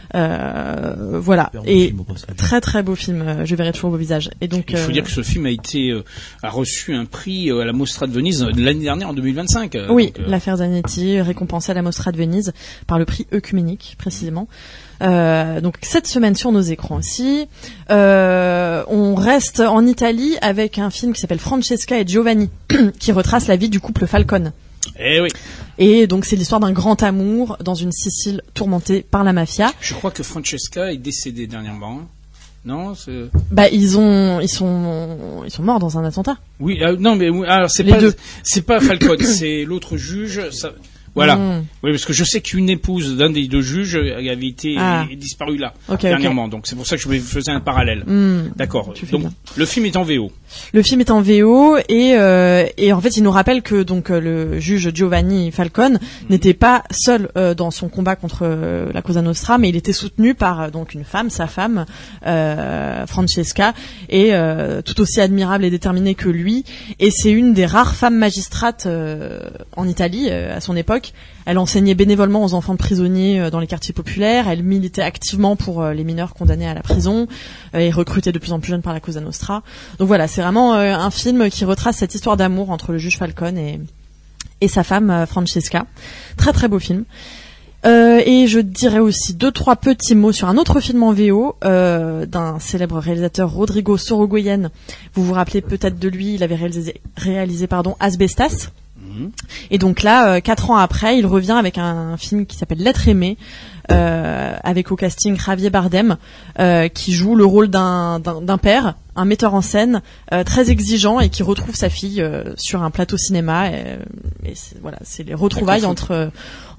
Et très très beau film. Je verrai toujours vos visages. Et donc il faut dire que ce film a reçu un prix à la Mostra de Venise l'année dernière en 2025. Oui, l'affaire Zanetti, récompensée à la Mostra de Venise par le prix œcuménique précisément. Donc cette semaine sur nos écrans aussi, on reste en Italie avec un film qui s'appelle Francesca et Giovanni, qui retrace la vie du couple Falcone. Eh oui. Et donc c'est l'histoire d'un grand amour dans une Sicile tourmentée par la mafia. Je crois que Francesca est décédée dernièrement. Non, ils sont morts dans un attentat. Oui, non mais alors c'est pas Falcone, c'est l'autre juge. Voilà. Oui, parce que je sais qu'une épouse d'un des 2 juges avait été disparue là dernièrement. Donc c'est pour ça que je faisais un parallèle. D'accord. Donc le film est en VO. Le film est en VO et en fait il nous rappelle que donc le juge Giovanni Falcone n'était pas seul dans son combat contre la Cosa Nostra, mais il était soutenu par donc une femme, sa femme Francesca, et tout aussi admirable et déterminée que lui. Et c'est une des rares femmes magistrates en Italie à son époque l'époque. Elle enseignait bénévolement aux enfants de prisonniers dans les quartiers populaires. Elle militait activement pour les mineurs condamnés à la prison et recrutait de plus en plus jeunes par la Cosa Nostra. Donc voilà, c'est vraiment un film qui retrace cette histoire d'amour entre le juge Falcone et sa femme Francesca. Très très beau film. Et je dirais aussi 2-3 petits mots sur un autre film en VO d'un célèbre réalisateur, Rodrigo Sorogoyen. Vous vous rappelez peut-être de lui, il avait réalisé Asbestas. Et donc là, 4 ans après, il revient avec un film qui s'appelle L'être aimé, avec au casting Javier Bardem, qui joue le rôle d'un père, un metteur en scène très exigeant et qui retrouve sa fille sur un plateau cinéma. Et c'est les retrouvailles entre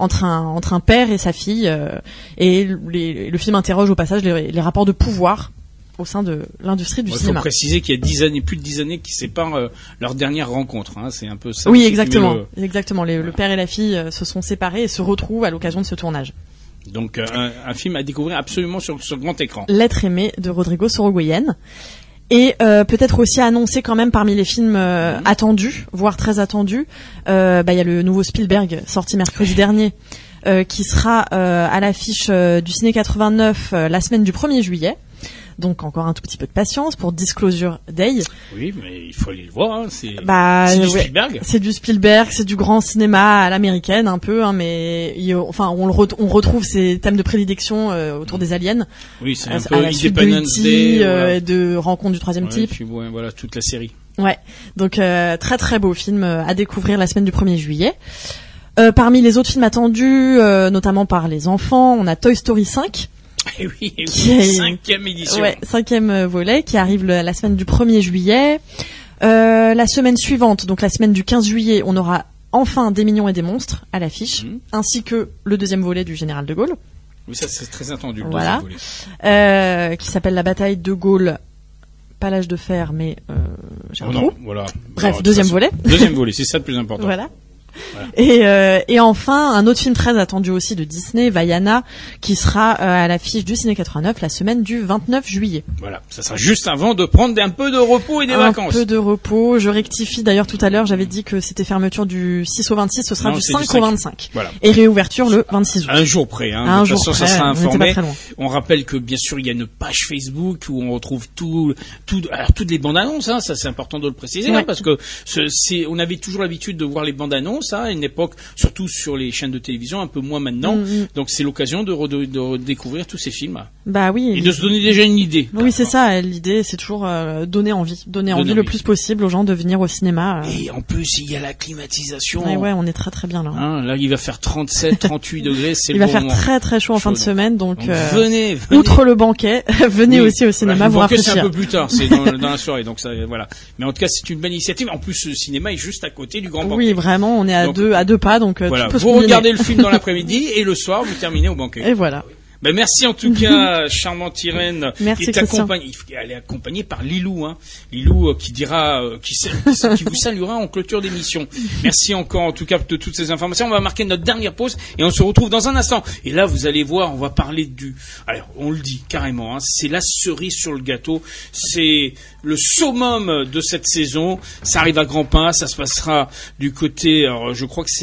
un père et sa fille. Et le film interroge au passage les rapports de pouvoir au sein de l'industrie du cinéma. Il faut préciser qu'il y a plus de 10 années qui séparent leur dernière rencontre. Hein. C'est un peu ça. Oui, exactement. Exactement. Le père et la fille se sont séparés et se retrouvent à l'occasion de ce tournage. Donc un film à découvrir absolument sur grand écran. L'être aimé de Rodrigo Sorogoyen. Et peut-être aussi annoncé quand même parmi les films attendus, voire très attendus, y a le nouveau Spielberg sorti mercredi dernier, qui sera à l'affiche du Ciné 89 la semaine du 1er juillet. Donc encore un tout petit peu de patience pour Disclosure Day. Oui, mais il faut aller le voir. Hein. C'est du Spielberg. C'est du Spielberg, c'est du grand cinéma à l'américaine un peu, hein, mais on retrouve ces thèmes de prédilection autour des aliens. Oui, c'est un peu Independence Day, de Rencontre du troisième type. Puis, voilà toute la série. Ouais, donc très très beau film à découvrir la semaine du 1er juillet. Parmi les autres films attendus, notamment par les enfants, on a Toy Story 5. Et oui, 5e édition. Ouais, 5e volet qui arrive la semaine du 1er juillet. La semaine suivante, donc la semaine du 15 juillet, on aura enfin Des mignons et des monstres à l'affiche, ainsi que le 2e volet du Général de Gaulle. Oui, ça c'est très attendu. Voilà. Qui s'appelle La bataille de Gaulle. Pas l'âge de fer, mais j'ai un trou. Voilà. Bref, alors, 2e volet. 2e volet, c'est ça le plus important. Voilà. Et enfin un autre film très attendu aussi de Disney, Vaiana, qui sera à l'affiche du Ciné 89 la semaine du 29 juillet. Voilà, ça sera juste avant de prendre un peu de repos et des vacances. Un peu de repos, je rectifie d'ailleurs tout à l'heure, j'avais dit que c'était fermeture du 6 au 26, ce sera du 5 au 25. Voilà. Et réouverture le 26 août. Un jour près, hein. Un de jour toute façon, près, ça sera informé. On rappelle que bien sûr, il y a une page Facebook où on retrouve alors toutes les bandes annonces, hein, ça c'est important de le préciser, hein, parce que on avait toujours l'habitude de voir les bandes annonces, hein, à une époque, surtout sur les chaînes de télévision, un peu moins maintenant. Donc c'est l'occasion de découvrir tous ces films. Bah oui. Et de se donner déjà une idée. Oui, c'est ça. L'idée, c'est toujours donner envie le plus possible aux gens de venir au cinéma. Et en plus, il y a la climatisation. Ouais, on est très très bien là. Hein, là, il va faire 37, 38 degrés. Il va faire très très chaud en fin de semaine, donc venez. Outre le banquet, venez aussi au cinéma vous rafraîchir. C'est un peu plus tard, c'est dans la soirée, donc ça, voilà. Mais en tout cas, c'est une bonne initiative. En plus, le cinéma est juste à côté du grand banquet. Oui, vraiment, on est à deux pas, donc voilà. tout peut se vous regardez le film dans l'après-midi et le soir, vous terminez au banquet. Et voilà. Ben merci en tout cas, charmante Irène. Merci, qui est accompagnée. Elle est accompagnée par Lilou, hein. Lilou qui dira, qui vous saluera en clôture d'émission. Merci encore en tout cas de toutes ces informations. On va marquer notre dernière pause et on se retrouve dans un instant. Et là, vous allez voir, on va parler alors on le dit carrément, hein, c'est la cerise sur le gâteau. C'est le summum de cette saison. Ça arrive à grands pas. Ça se passera du côté. Alors, je crois que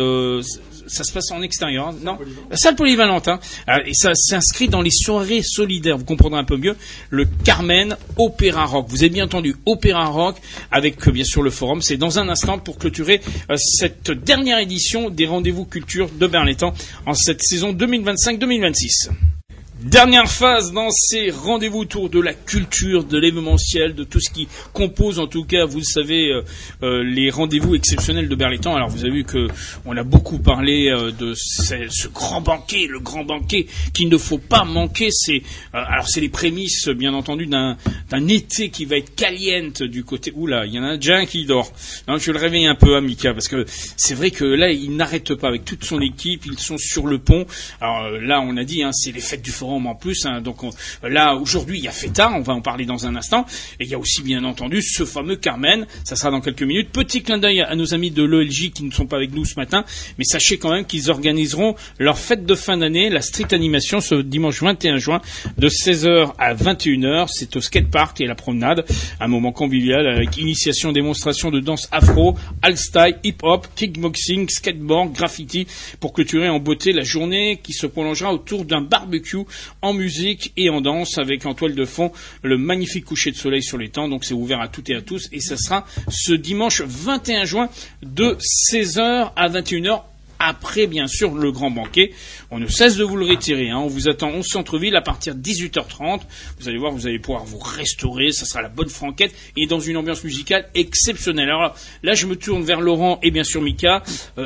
ça se passe en extérieur, non? La salle polyvalente, hein. Et ça s'inscrit dans les soirées solidaires. Vous comprendrez un peu mieux. Le Carmen Opéra Rock. Vous avez bien entendu Opéra Rock avec, bien sûr, le forum. C'est dans un instant pour clôturer cette dernière édition des rendez-vous culture de Berlétan en cette saison 2025-2026. Dernière phase dans ces rendez-vous autour de la culture, de l'événementiel, de tout ce qui compose en tout cas, vous le savez, les rendez-vous exceptionnels de Berlétan. Alors vous avez vu que on a beaucoup parlé de ce grand banquet, le grand banquet qu'il ne faut pas manquer. C'est les prémices, bien entendu, d'un été qui va être caliente du côté. Oula, il y en a déjà un qui dort. Non, je vais le réveiller un peu, Mika, parce que c'est vrai que là, il n'arrête pas avec toute son équipe. Ils sont sur le pont. Alors là, on a dit, hein, c'est les fêtes du forum. en plus. Hein. Donc là, aujourd'hui, il y a Feta, on va en parler dans un instant. Et il y a aussi, bien entendu, ce fameux Carmen. Ça sera dans quelques minutes. Petit clin d'œil à nos amis de l'OLJ qui ne sont pas avec nous ce matin. Mais sachez quand même qu'ils organiseront leur fête de fin d'année, la street animation, ce dimanche 21 juin, de 16h à 21h. C'est au skatepark et la promenade. Un moment convivial avec initiation, démonstration de danse afro, all-style, hip-hop, kickboxing, skateboard, graffiti, pour clôturer en beauté la journée qui se prolongera autour d'un barbecue en musique et en danse avec en toile de fond le magnifique coucher de soleil sur l'étang. Donc c'est ouvert à toutes et à tous et ça sera ce dimanche 21 juin de 16h à 21h. Après, bien sûr, le grand banquet. On ne cesse de vous le réitérer. Hein. On vous attend au centre-ville à partir de 18h30. Vous allez voir, vous allez pouvoir vous restaurer. Ça sera la bonne franquette et dans une ambiance musicale exceptionnelle. Alors là, je me tourne vers Laurent et bien sûr Mika.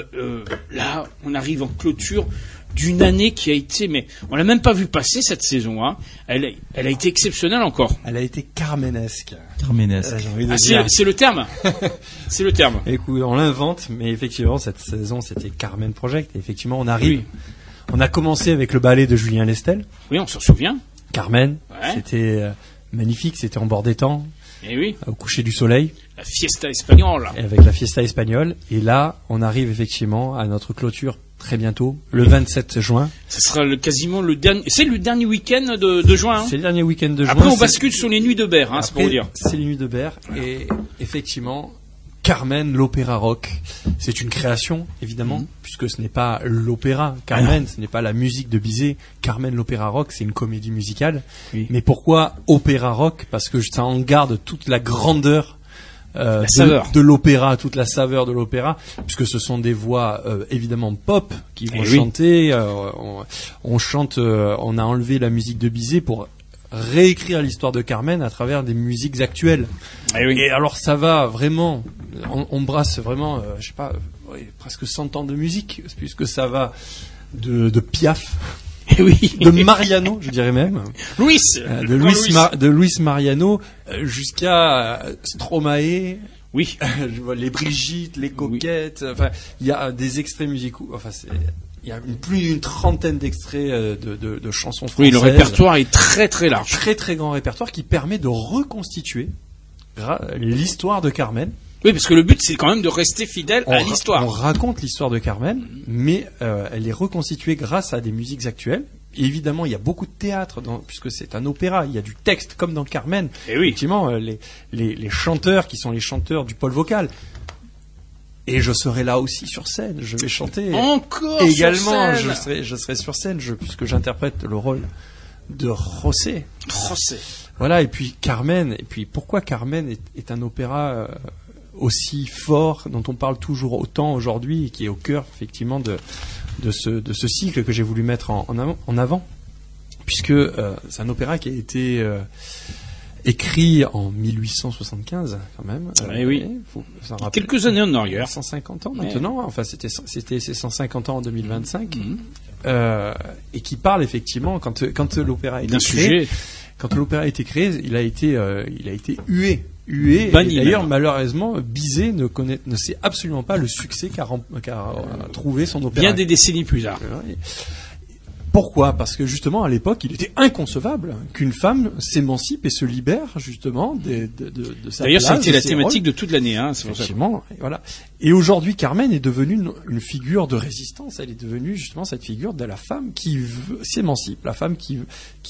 Là, on arrive en clôture d'une année qui a été, mais on l'a même pas vu passer cette saison. Hein. Elle a été exceptionnelle encore. Elle a été carmenesque. Carmenesque. J'ai envie de dire. C'est le terme. C'est le terme. Écoute, on l'invente, mais effectivement, cette saison, c'était Carmen Project. Et effectivement, on arrive. Oui. On a commencé avec le ballet de Julien Lestel. Oui, on s'en souvient. Carmen. Ouais. C'était magnifique. C'était en bord d'étang. Et oui. Au coucher du soleil. La fiesta espagnole. Et avec la fiesta espagnole. Et là, on arrive effectivement à notre clôture très bientôt, le 27 juin. Ce sera quasiment le dernier. C'est le dernier week-end de juin. Hein. C'est le dernier week-end de juin. Après, on bascule sur les nuits de Berre, hein, c'est pour vous dire. C'est les nuits de Berre. Et effectivement, Carmen, l'opéra rock, c'est une création, évidemment, puisque ce n'est pas l'opéra. Carmen, ce n'est pas la musique de Bizet. Carmen, l'opéra rock, c'est une comédie musicale. Oui. Mais pourquoi opéra rock? Parce que ça en garde toute la grandeur de l'opéra, toute la saveur de l'opéra, puisque ce sont des voix évidemment pop qui vont chanter. On chante, on a enlevé la musique de Bizet pour réécrire l'histoire de Carmen à travers des musiques actuelles. Et alors ça va vraiment, on brasse vraiment, je sais pas, presque 100 ans de musique, puisque ça va de Piaf. De Mariano, je dirais même. De Luis Mariano jusqu'à Stromae. Oui. Les Brigitte, les Coquettes. Enfin, il y a des extraits musicaux. Enfin, il y a plus d'une trentaine d'extraits de chansons françaises. Oui, le répertoire est très très large. Très très grand répertoire qui permet de reconstituer l'histoire de Carmen. Oui, parce que le but, c'est quand même de rester fidèle à l'histoire. On raconte l'histoire de Carmen, mais elle est reconstituée grâce à des musiques actuelles. Et évidemment, il y a beaucoup de théâtre, puisque c'est un opéra. Il y a du texte, comme dans Carmen. Et oui. Effectivement, les chanteurs qui sont les chanteurs du pôle vocal. Et je serai là aussi sur scène. Je vais chanter. Encore également, sur scène. je serai sur scène, puisque j'interprète le rôle de José. José. Voilà, et puis Carmen. Et puis pourquoi Carmen est un opéra aussi fort, dont on parle toujours autant aujourd'hui, et qui est au cœur effectivement de ce cycle que j'ai voulu mettre en avant, puisque c'est un opéra qui a été écrit en 1875 quand même. Oui. Quelques années en arrière. 150 ans maintenant. Enfin, c'était ces 150 ans en 2025. Et qui parle effectivement quand l'opéra a été créé. Quand l'opéra a été créé, il a été hué. D'ailleurs, malheureusement, Bizet ne sait absolument pas le succès qu'a trouvé son opéra. Bien des décennies plus tard. Pourquoi ? Parce que justement, à l'époque, il était inconcevable qu'une femme s'émancipe et se libère justement de sa place. D'ailleurs, ça a été la thématique de toute l'année. Hein, effectivement, voilà. Et aujourd'hui, Carmen est devenue une figure de résistance. Elle est devenue justement cette figure de la femme qui s'émancipe, la femme qui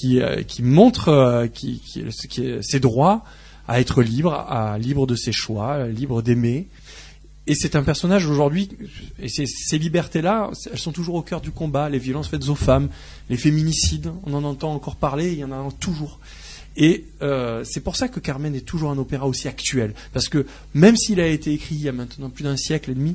montre ses droits à être libre de ses choix, libre d'aimer. Et c'est un personnage aujourd'hui, et ces libertés-là, elles sont toujours au cœur du combat, les violences faites aux femmes, les féminicides, on en entend encore parler, il y en a toujours. Et c'est pour ça que Carmen est toujours un opéra aussi actuel, parce que même s'il a été écrit il y a maintenant plus d'un siècle et demi,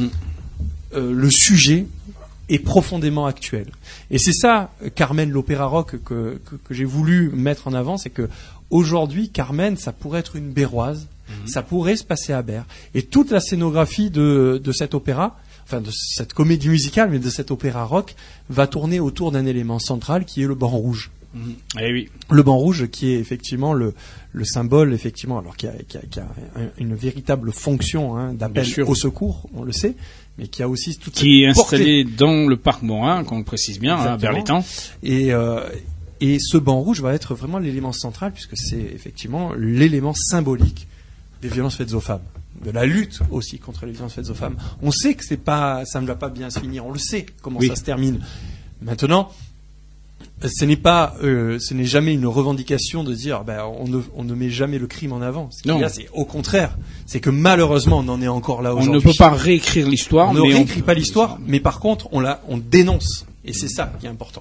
le sujet est profondément actuel. Et c'est ça, Carmen, l'opéra rock que j'ai voulu mettre en avant, c'est que aujourd'hui, Carmen, ça pourrait être une Berroise. Ça pourrait se passer à Berre. Et toute la scénographie de cet opéra, enfin de cette comédie musicale, mais de cet opéra rock, va tourner autour d'un élément central qui est le banc rouge. Eh oui. Le banc rouge qui est effectivement le symbole, effectivement, alors qui a une véritable fonction d'appel au secours, on le sait, mais qui a aussi toute qui est installé dans le parc Morin, qu'on le précise bien, à Berre-l'Étang. Et Et ce banc rouge va être vraiment l'élément central, puisque c'est effectivement l'élément symbolique des violences faites aux femmes, de la lutte aussi contre les violences faites aux femmes. On sait que ça ne va pas bien se finir, on le sait comment ça se termine. Maintenant, ce n'est jamais une revendication de dire on ne met jamais le crime en avant. Ce qu'il y a, c'est au contraire, c'est que malheureusement on en est encore là aujourd'hui. On ne peut pas réécrire l'histoire. On ne réécrit pas l'histoire, mais par contre on dénonce. Et c'est ça qui est important.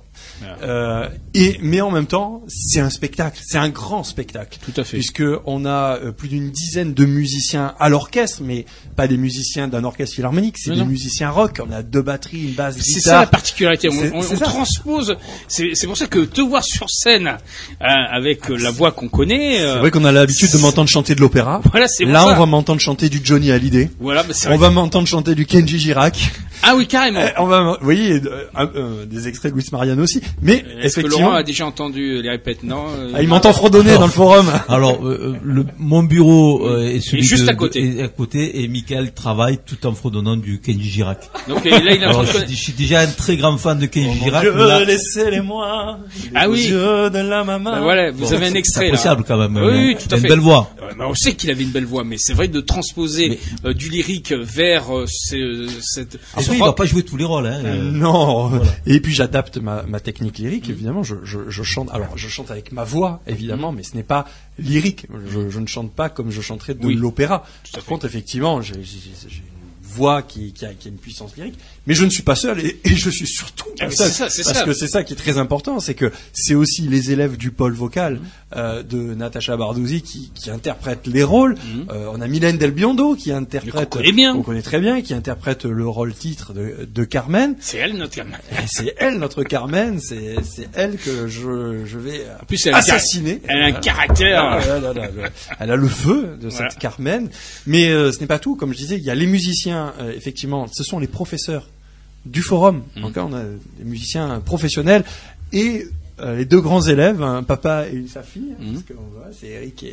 Mais en même temps, c'est un spectacle, c'est un grand spectacle. Tout à fait. Puisque on a plus d'une dizaine de musiciens à l'orchestre, mais pas des musiciens d'un orchestre philharmonique, c'est des musiciens rock. On a 2 batteries, une basse, guitare. C'est ça la particularité. On transpose. C'est pour ça que te voir sur scène avec la voix qu'on connaît. C'est vrai qu'on a l'habitude de m'entendre chanter de l'opéra. Voilà, c'est là, on va m'entendre chanter du Johnny Hallyday. Voilà, on va m'entendre chanter du Kenji Girac. Ah oui, carrément. Vous voyez, des extraits de Luis Mariano aussi. Mais est-ce que Laurent a déjà entendu les répètes? Non. Il m'entend fredonner dans le forum. Alors, mon bureau est celui juste à côté. Et Michael travaille tout en fredonnant du Kenji Girac. Donc là, il a. Alors, je suis déjà un très grand fan de Kenji Girac. Laissez-les-moi. Ah oui. Yeux de la maman. Voilà, vous avez un extrait. C'est appréciable quand même. Oui, tout à fait. Une belle voix. On sait qu'il avait une belle voix, mais c'est vrai de transposer du lyrique vers cette. Après, il va pas jouer tous les rôles, hein. Non. Voilà. Et puis j'adapte ma technique lyrique, évidemment. Je chante. Alors, je chante avec ma voix, évidemment, mais ce n'est pas lyrique. Je ne chante pas comme je chanterais de l'opéra. Par contre, effectivement, j'ai une voix qui a une puissance lyrique. Mais je ne suis pas seul et je suis surtout pas seul. Parce que c'est ça qui est très important, c'est que c'est aussi les élèves du pôle vocal de Natacha Bardouzi qui interprètent les rôles. On a Mylène Del Biondo qui interprète, on connaît très bien, qui interprète le rôle titre de Carmen. C'est elle notre Carmen. C'est elle notre Carmen. C'est elle que je vais assassiner. Elle a un caractère. Elle a le feu de cette Carmen. Mais ce n'est pas tout. Comme je disais, il y a les musiciens. Effectivement, ce sont les professeurs du forum. Donc là, on a des musiciens professionnels et les 2 grands élèves, un papa et sa fille, parce que c'est Eric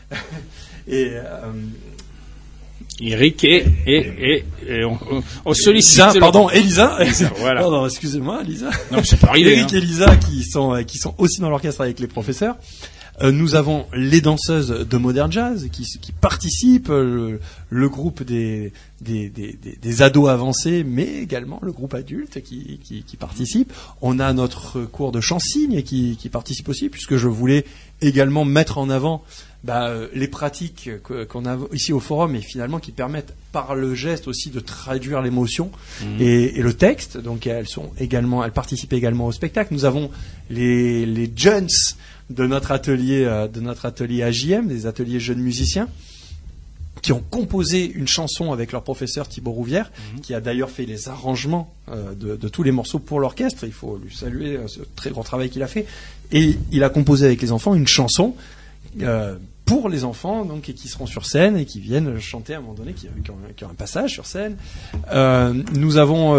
Eric et on sollicite. Elisa. Voilà. Pardon, excusez-moi, Elisa. Non, c'est pas arrivé. Eric et Elisa qui sont aussi dans l'orchestre avec les professeurs. Nous avons les danseuses de Modern Jazz qui participent, le groupe des ados avancés, mais également le groupe adulte qui participe. On a notre cours de chant-cygne qui participe aussi, puisque je voulais également mettre en avant les pratiques qu'on a ici au forum et finalement qui permettent par le geste aussi de traduire l'émotion et le texte. Donc elles participent également au spectacle. Nous avons les jeunes de notre atelier AJM, des ateliers jeunes musiciens, qui ont composé une chanson avec leur professeur Thibaut Rouvière, qui a d'ailleurs fait les arrangements de tous les morceaux pour l'orchestre. Il faut lui saluer ce très grand travail qu'il a fait. Et il a composé avec les enfants une chanson pour les enfants, donc, et qui seront sur scène et qui viennent chanter à un moment donné, qui ont un passage sur scène. Nous avons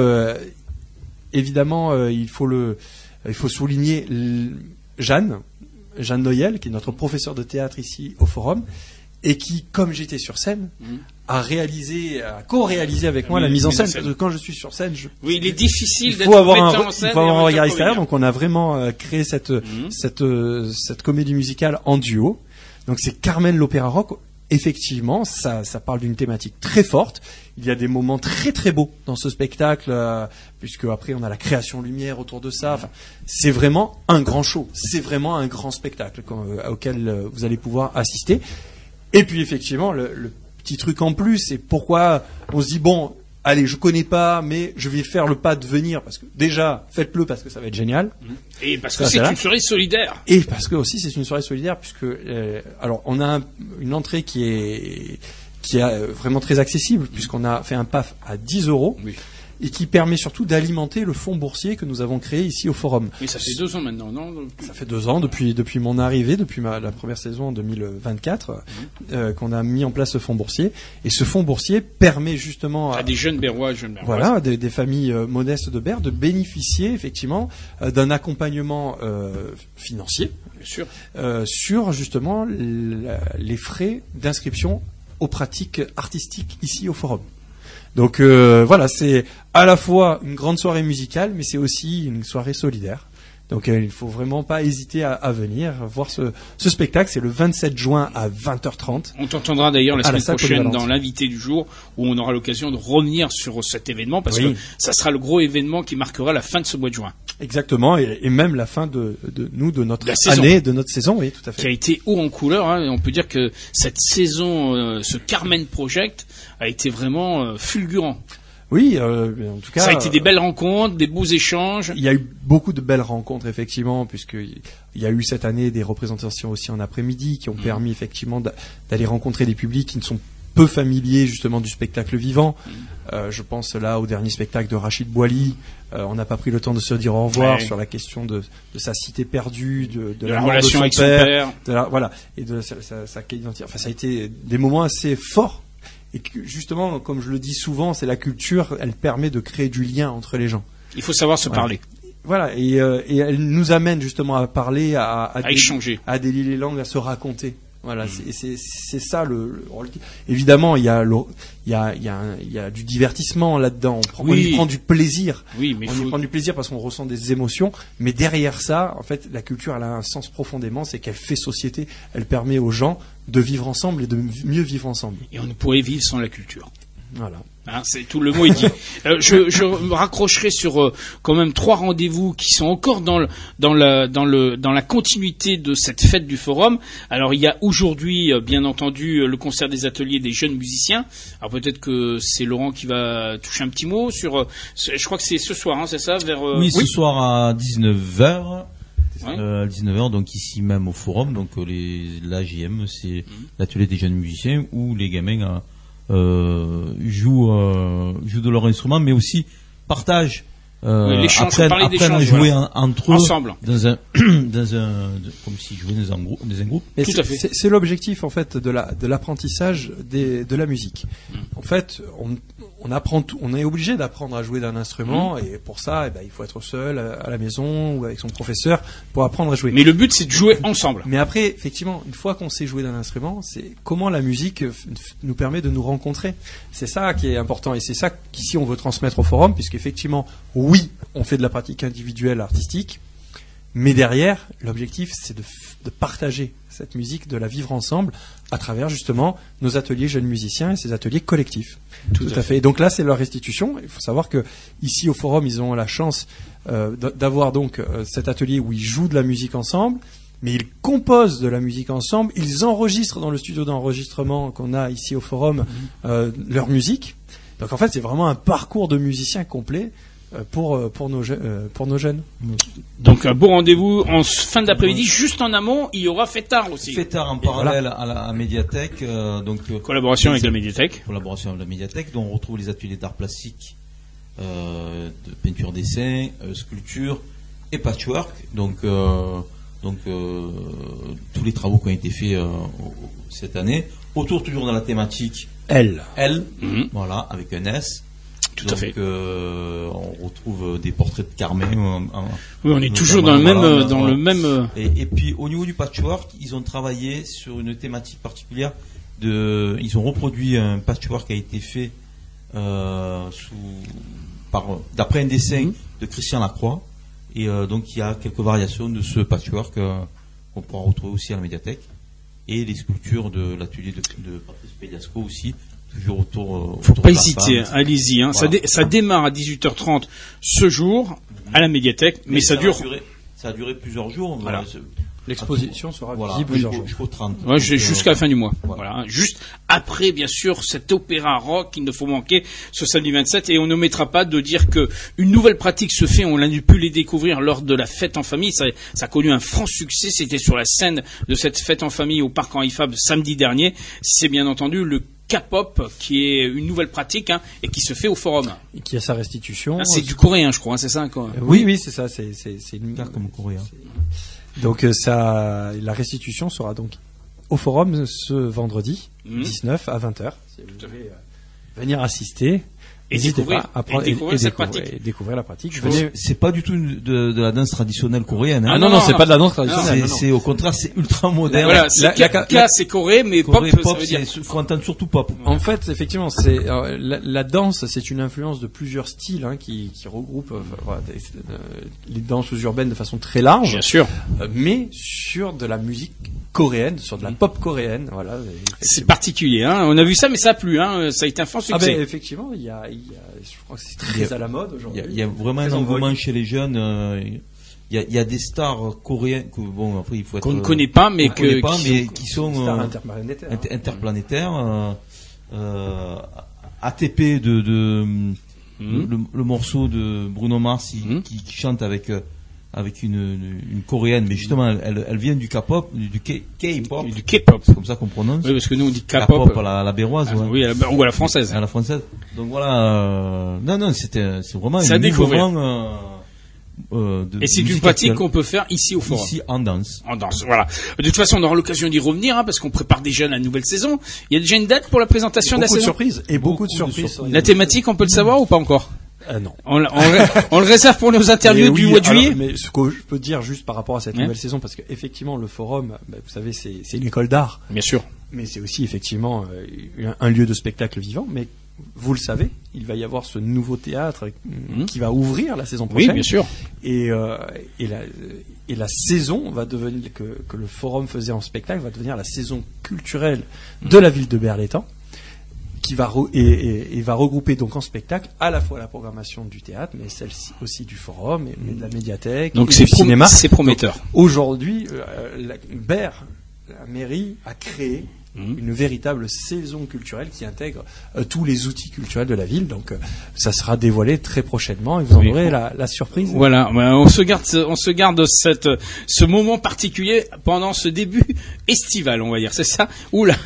évidemment, il faut souligner Jeanne Noyel, qui est notre professeur de théâtre ici au Forum, et qui, comme j'étais sur scène, a co-réalisé avec moi la mise en scène. Parce que quand je suis sur scène, il est difficile d'être metteur en scène. Il faut avoir un regard extérieur. Donc on a vraiment créé cette comédie musicale en duo. Donc c'est Carmen l'opéra rock. Effectivement, ça parle d'une thématique très forte. Il y a des moments très très beaux dans ce spectacle, puisque après on a la création lumière autour de ça. Enfin, c'est vraiment un grand show. C'est vraiment un grand spectacle auquel vous allez pouvoir assister. Et puis effectivement, le petit truc en plus, c'est pourquoi on se dit bon, allez, je connais pas, mais je vais faire le pas de venir, parce que déjà, faites-le parce que ça va être génial. Et parce que c'est une soirée solidaire. Et parce que aussi c'est une soirée solidaire, puisque alors on a une entrée qui est vraiment très accessible, puisqu'on a fait un PAF à 10 €. Oui. Et qui permet surtout d'alimenter le fonds boursier que nous avons créé ici au Forum. Mais ça fait 2 ans maintenant, non? Ça fait 2 ans, depuis mon arrivée, depuis la première saison en 2024, qu'on a mis en place ce fonds boursier. Et ce fonds boursier permet justement à des jeunes Berrois, jeunes Berrois. Voilà, des familles modestes de Berre de bénéficier effectivement d'un accompagnement financier. Bien sûr. Sur justement les frais d'inscription aux pratiques artistiques ici au Forum. Donc voilà, c'est à la fois une grande soirée musicale, mais c'est aussi une soirée solidaire. Donc il faut vraiment pas hésiter à venir voir ce spectacle. C'est le 27 juin à 20h30. On t'entendra d'ailleurs la semaine prochaine dans l'invité du jour, où on aura l'occasion de revenir sur cet événement, parce que ça sera le gros événement qui marquera la fin de ce mois de juin. Exactement, et même la fin de notre année, de notre saison, oui, tout à fait. Qui a été haut en couleur, hein. On peut dire que cette saison, ce Carmen Project a été vraiment fulgurant. Oui, en tout cas. Ça a été des belles rencontres, des beaux échanges. Il y a eu beaucoup de belles rencontres, effectivement, puisqu'il y a eu cette année des représentations aussi en après-midi qui ont permis, effectivement, d'aller rencontrer des publics qui ne sont peu familiers, justement, du spectacle vivant. Je pense là au dernier spectacle de Rachid Bouali. On n'a pas pris le temps de se dire au revoir sur la question de sa cité perdue, de la relation avec son père. Voilà. Et de sa quête d'identité. Enfin, ça a été des moments assez forts. Et que, justement, comme je le dis souvent, c'est la culture, elle permet de créer du lien entre les gens. Il faut savoir se parler. Voilà, et elle nous amène justement à parler, à échanger, à délier les langues, à se raconter. Voilà, c'est ça le rôle. Évidemment, il y a du divertissement là-dedans. On y prend du plaisir. Oui, mais on y prend du plaisir parce qu'on ressent des émotions. Mais derrière ça, en fait, la culture, elle a un sens profondément, c'est qu'elle fait société. Elle permet aux gens de vivre ensemble et de mieux vivre ensemble. Et on ne pourrait vivre sans la culture. Voilà. Hein, c'est tout, le mot est dit. Je me raccrocherai sur quand même 3 rendez-vous qui sont encore dans la continuité de cette fête du forum. Alors il y a aujourd'hui, bien entendu, le concert des ateliers des jeunes musiciens. Alors peut-être que c'est Laurent qui va toucher un petit mot sur. Je crois que c'est ce soir, hein, c'est ça, vers. Oui, ce soir à 19h. 19h, donc ici même au forum. Donc l'AJM, c'est l'atelier des jeunes musiciens où les gamins jouent de leur instrument, mais aussi partagent, apprennent à jouer entre eux ensemble dans un comme s'ils jouaient dans un groupe. Et tout à fait. C'est l'objectif en fait de l'apprentissage de la musique. En fait, on apprend tout, on est obligé d'apprendre à jouer d'un instrument et pour ça, il faut être seul à la maison ou avec son professeur pour apprendre à jouer. Mais le but, c'est de jouer ensemble. Mais après, effectivement, une fois qu'on sait jouer d'un instrument, c'est comment la musique nous permet de nous rencontrer. C'est ça qui est important et c'est ça qu'ici on veut transmettre au forum, puisqu'effectivement, oui, on fait de la pratique individuelle artistique, mais derrière, l'objectif, c'est de partager cette musique, de la vivre ensemble à travers justement nos ateliers jeunes musiciens et ces ateliers collectifs. Tout à fait. Et donc là, c'est leur restitution. Il faut savoir que ici au forum, ils ont la chance d'avoir donc cet atelier où ils jouent de la musique ensemble, mais ils composent de la musique ensemble. Ils enregistrent dans le studio d'enregistrement qu'on a ici au forum leur musique. Donc en fait, c'est vraiment un parcours de musiciens complet. Pour nos jeunes. Donc un beau rendez-vous en fin d'après-midi. Juste en amont, il y aura Fêtard aussi. Fêtard en parallèle à la médiathèque. Collaboration avec la médiathèque. Collaboration avec la médiathèque, dont on retrouve les ateliers d'art plastique, de peinture dessin, sculpture et patchwork. Donc tous les travaux qui ont été faits cette année, autour toujours de la thématique L. Voilà, avec un S. Tout à fait. On retrouve des portraits de Carmen. Oui, on est toujours dans le même. Et puis au niveau du patchwork, ils ont travaillé sur une thématique particulière. Ils ont reproduit un patchwork qui a été fait d'après un dessin de Christian Lacroix. Et donc il y a quelques variations de ce patchwork qu'on pourra retrouver aussi à la médiathèque. Et les sculptures de l'atelier de Patrice Pelliasco aussi. Faut pas hésiter, allez-y. Hein. Voilà. Ça démarre à 18h30 ce jour à la médiathèque, mais ça dure. Ça a duré plusieurs jours. Voilà. L'exposition sera visible jusqu'au 30. Ouais, jusqu'à la fin du mois. Voilà. Juste après, bien sûr, cet opéra rock qu'il ne faut manquer ce samedi 27. Et on ne mettra pas de dire que une nouvelle pratique se fait. On a pu les découvrir lors de la fête en famille. Ça a connu un franc succès. C'était sur la scène de cette fête en famille au parc Henri Fabre samedi dernier. C'est bien entendu le K-pop, qui est une nouvelle pratique et qui se fait au forum. Et qui a sa restitution. C'est du coréen, je crois, c'est ça quoi. Oui, c'est ça. C'est une comme coréen. Donc la restitution sera donc au forum ce vendredi 19 à 20h. Si vous voulez venir assister, découvrir la pratique. C'est pas du tout de la danse traditionnelle coréenne. Ah non, c'est pas de la danse traditionnelle. C'est au contraire, c'est ultra moderne. Voilà, c'est Corée, mais Corée, pop, faut entendre surtout pop. En fait, effectivement, c'est la danse, c'est une influence de plusieurs styles qui regroupent les danses urbaines de façon très large. Bien sûr. Mais sur de la musique coréenne, sur de la pop coréenne, voilà. C'est particulier, hein. On a vu ça, mais ça a plu, hein. Ça a été un franc succès. Ah ben effectivement, je crois que c'est très à la mode aujourd'hui. Il y a vraiment un engouement chez les jeunes. Il y a des stars coréennes que bon après il faut être qu'on ne connaît pas, mais qui sont stars interplanétaires. ATP de le morceau de Bruno Mars qui chante avec une coréenne, mais justement elle vient du K-pop, du K-pop. Du K-pop. C'est comme ça qu'on prononce. Oui, parce que nous on dit K-pop. À la béroise. Oui, ou à la française. À la française. Donc voilà. Non, c'est vraiment à découvrir. Et c'est une pratique qu'on peut faire ici au forum. Ici en danse. En danse, voilà. De toute façon, on aura l'occasion d'y revenir, parce qu'on prépare déjà la nouvelle saison. Il y a déjà une date pour la présentation de la saison. Beaucoup de surprises. La thématique, on peut le savoir ou pas encore? Non. On le réserve pour nos interviews du mois de juillet. Mais ce que je peux dire juste par rapport à cette nouvelle saison, parce que effectivement le forum, vous savez, c'est une école d'art. Bien sûr. Mais c'est aussi effectivement un lieu de spectacle vivant. Mais vous le savez, il va y avoir ce nouveau théâtre qui va ouvrir la saison prochaine. Oui, bien sûr. Et la saison va devenir que le forum faisait en spectacle va devenir la saison culturelle de la ville de Berlétan, qui va va regrouper donc en spectacle à la fois la programmation du théâtre, mais celle-ci aussi du forum et de la médiathèque. Donc et du cinéma. C'est prometteur. Donc, aujourd'hui, la mairie a créé une véritable saison culturelle qui intègre tous les outils culturels de la ville. Donc ça sera dévoilé très prochainement et vous en aurez la surprise. Voilà, on se garde ce moment particulier pendant ce début estival, on va dire, c'est ça. Oula.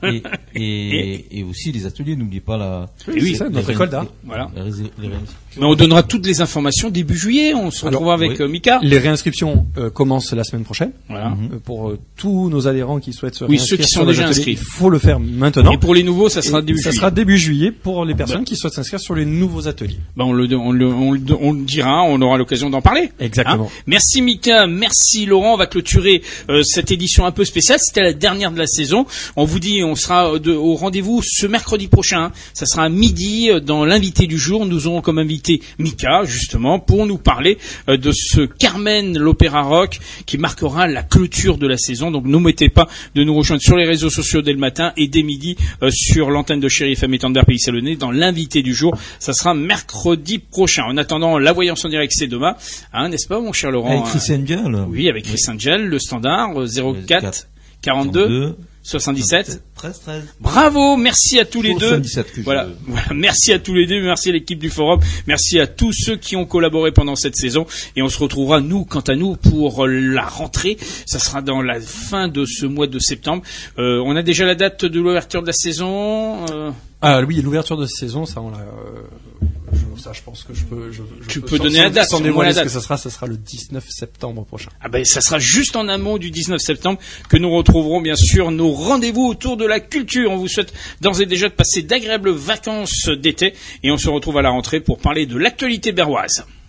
Et aussi les ateliers, n'oubliez pas notre école d'art. Voilà. Mais on donnera toutes les informations début juillet. On se retrouvera avec Mika. Les réinscriptions commencent la semaine prochaine. Voilà. Pour tous nos adhérents qui souhaitent se réinscrire. Ceux qui sont déjà inscrits. Il faut le faire maintenant. Et pour les nouveaux, ça sera début juillet. Ça sera début juillet pour les personnes qui souhaitent s'inscrire sur les nouveaux ateliers. On le dira, on aura l'occasion d'en parler. Exactement. Merci Mika, merci Laurent. On va clôturer cette édition un peu spéciale. C'était la dernière de la saison. On vous dit, on sera au rendez-vous ce mercredi prochain. Ça sera à midi dans l'invité du jour. Nous aurons comme invité Mika, justement, pour nous parler de ce Carmen, l'opéra rock, qui marquera la clôture de la saison. Donc n'omettez pas de nous rejoindre sur les réseaux sociaux dès le matin et dès midi sur l'antenne de Chéri FM et Tender Pays Salonnais dans l'invité du jour. Ça sera mercredi prochain. En attendant, la voyance en direct, c'est demain. N'est-ce pas, mon cher Laurent? Avec Chris Angel. Oui, avec Chris Angel, le standard 04 42 77 13. Bravo, merci à tous les deux. 77 voilà, merci à tous les deux, merci à l'équipe du forum, merci à tous ceux qui ont collaboré pendant cette saison et on se retrouvera nous, quant à nous, pour la rentrée. Ça sera dans la fin de ce mois de septembre. On a déjà la date de l'ouverture de la saison. Oui, l'ouverture de saison, ça on l'a. Je pense que je peux. Tu peux donner la date. Sans dévoiler ce que ça sera le 19 septembre prochain. Ça sera juste en amont du 19 septembre que nous retrouverons bien sûr nos rendez-vous autour de la culture. On vous souhaite d'ores et déjà de passer d'agréables vacances d'été et on se retrouve à la rentrée pour parler de l'actualité berroise.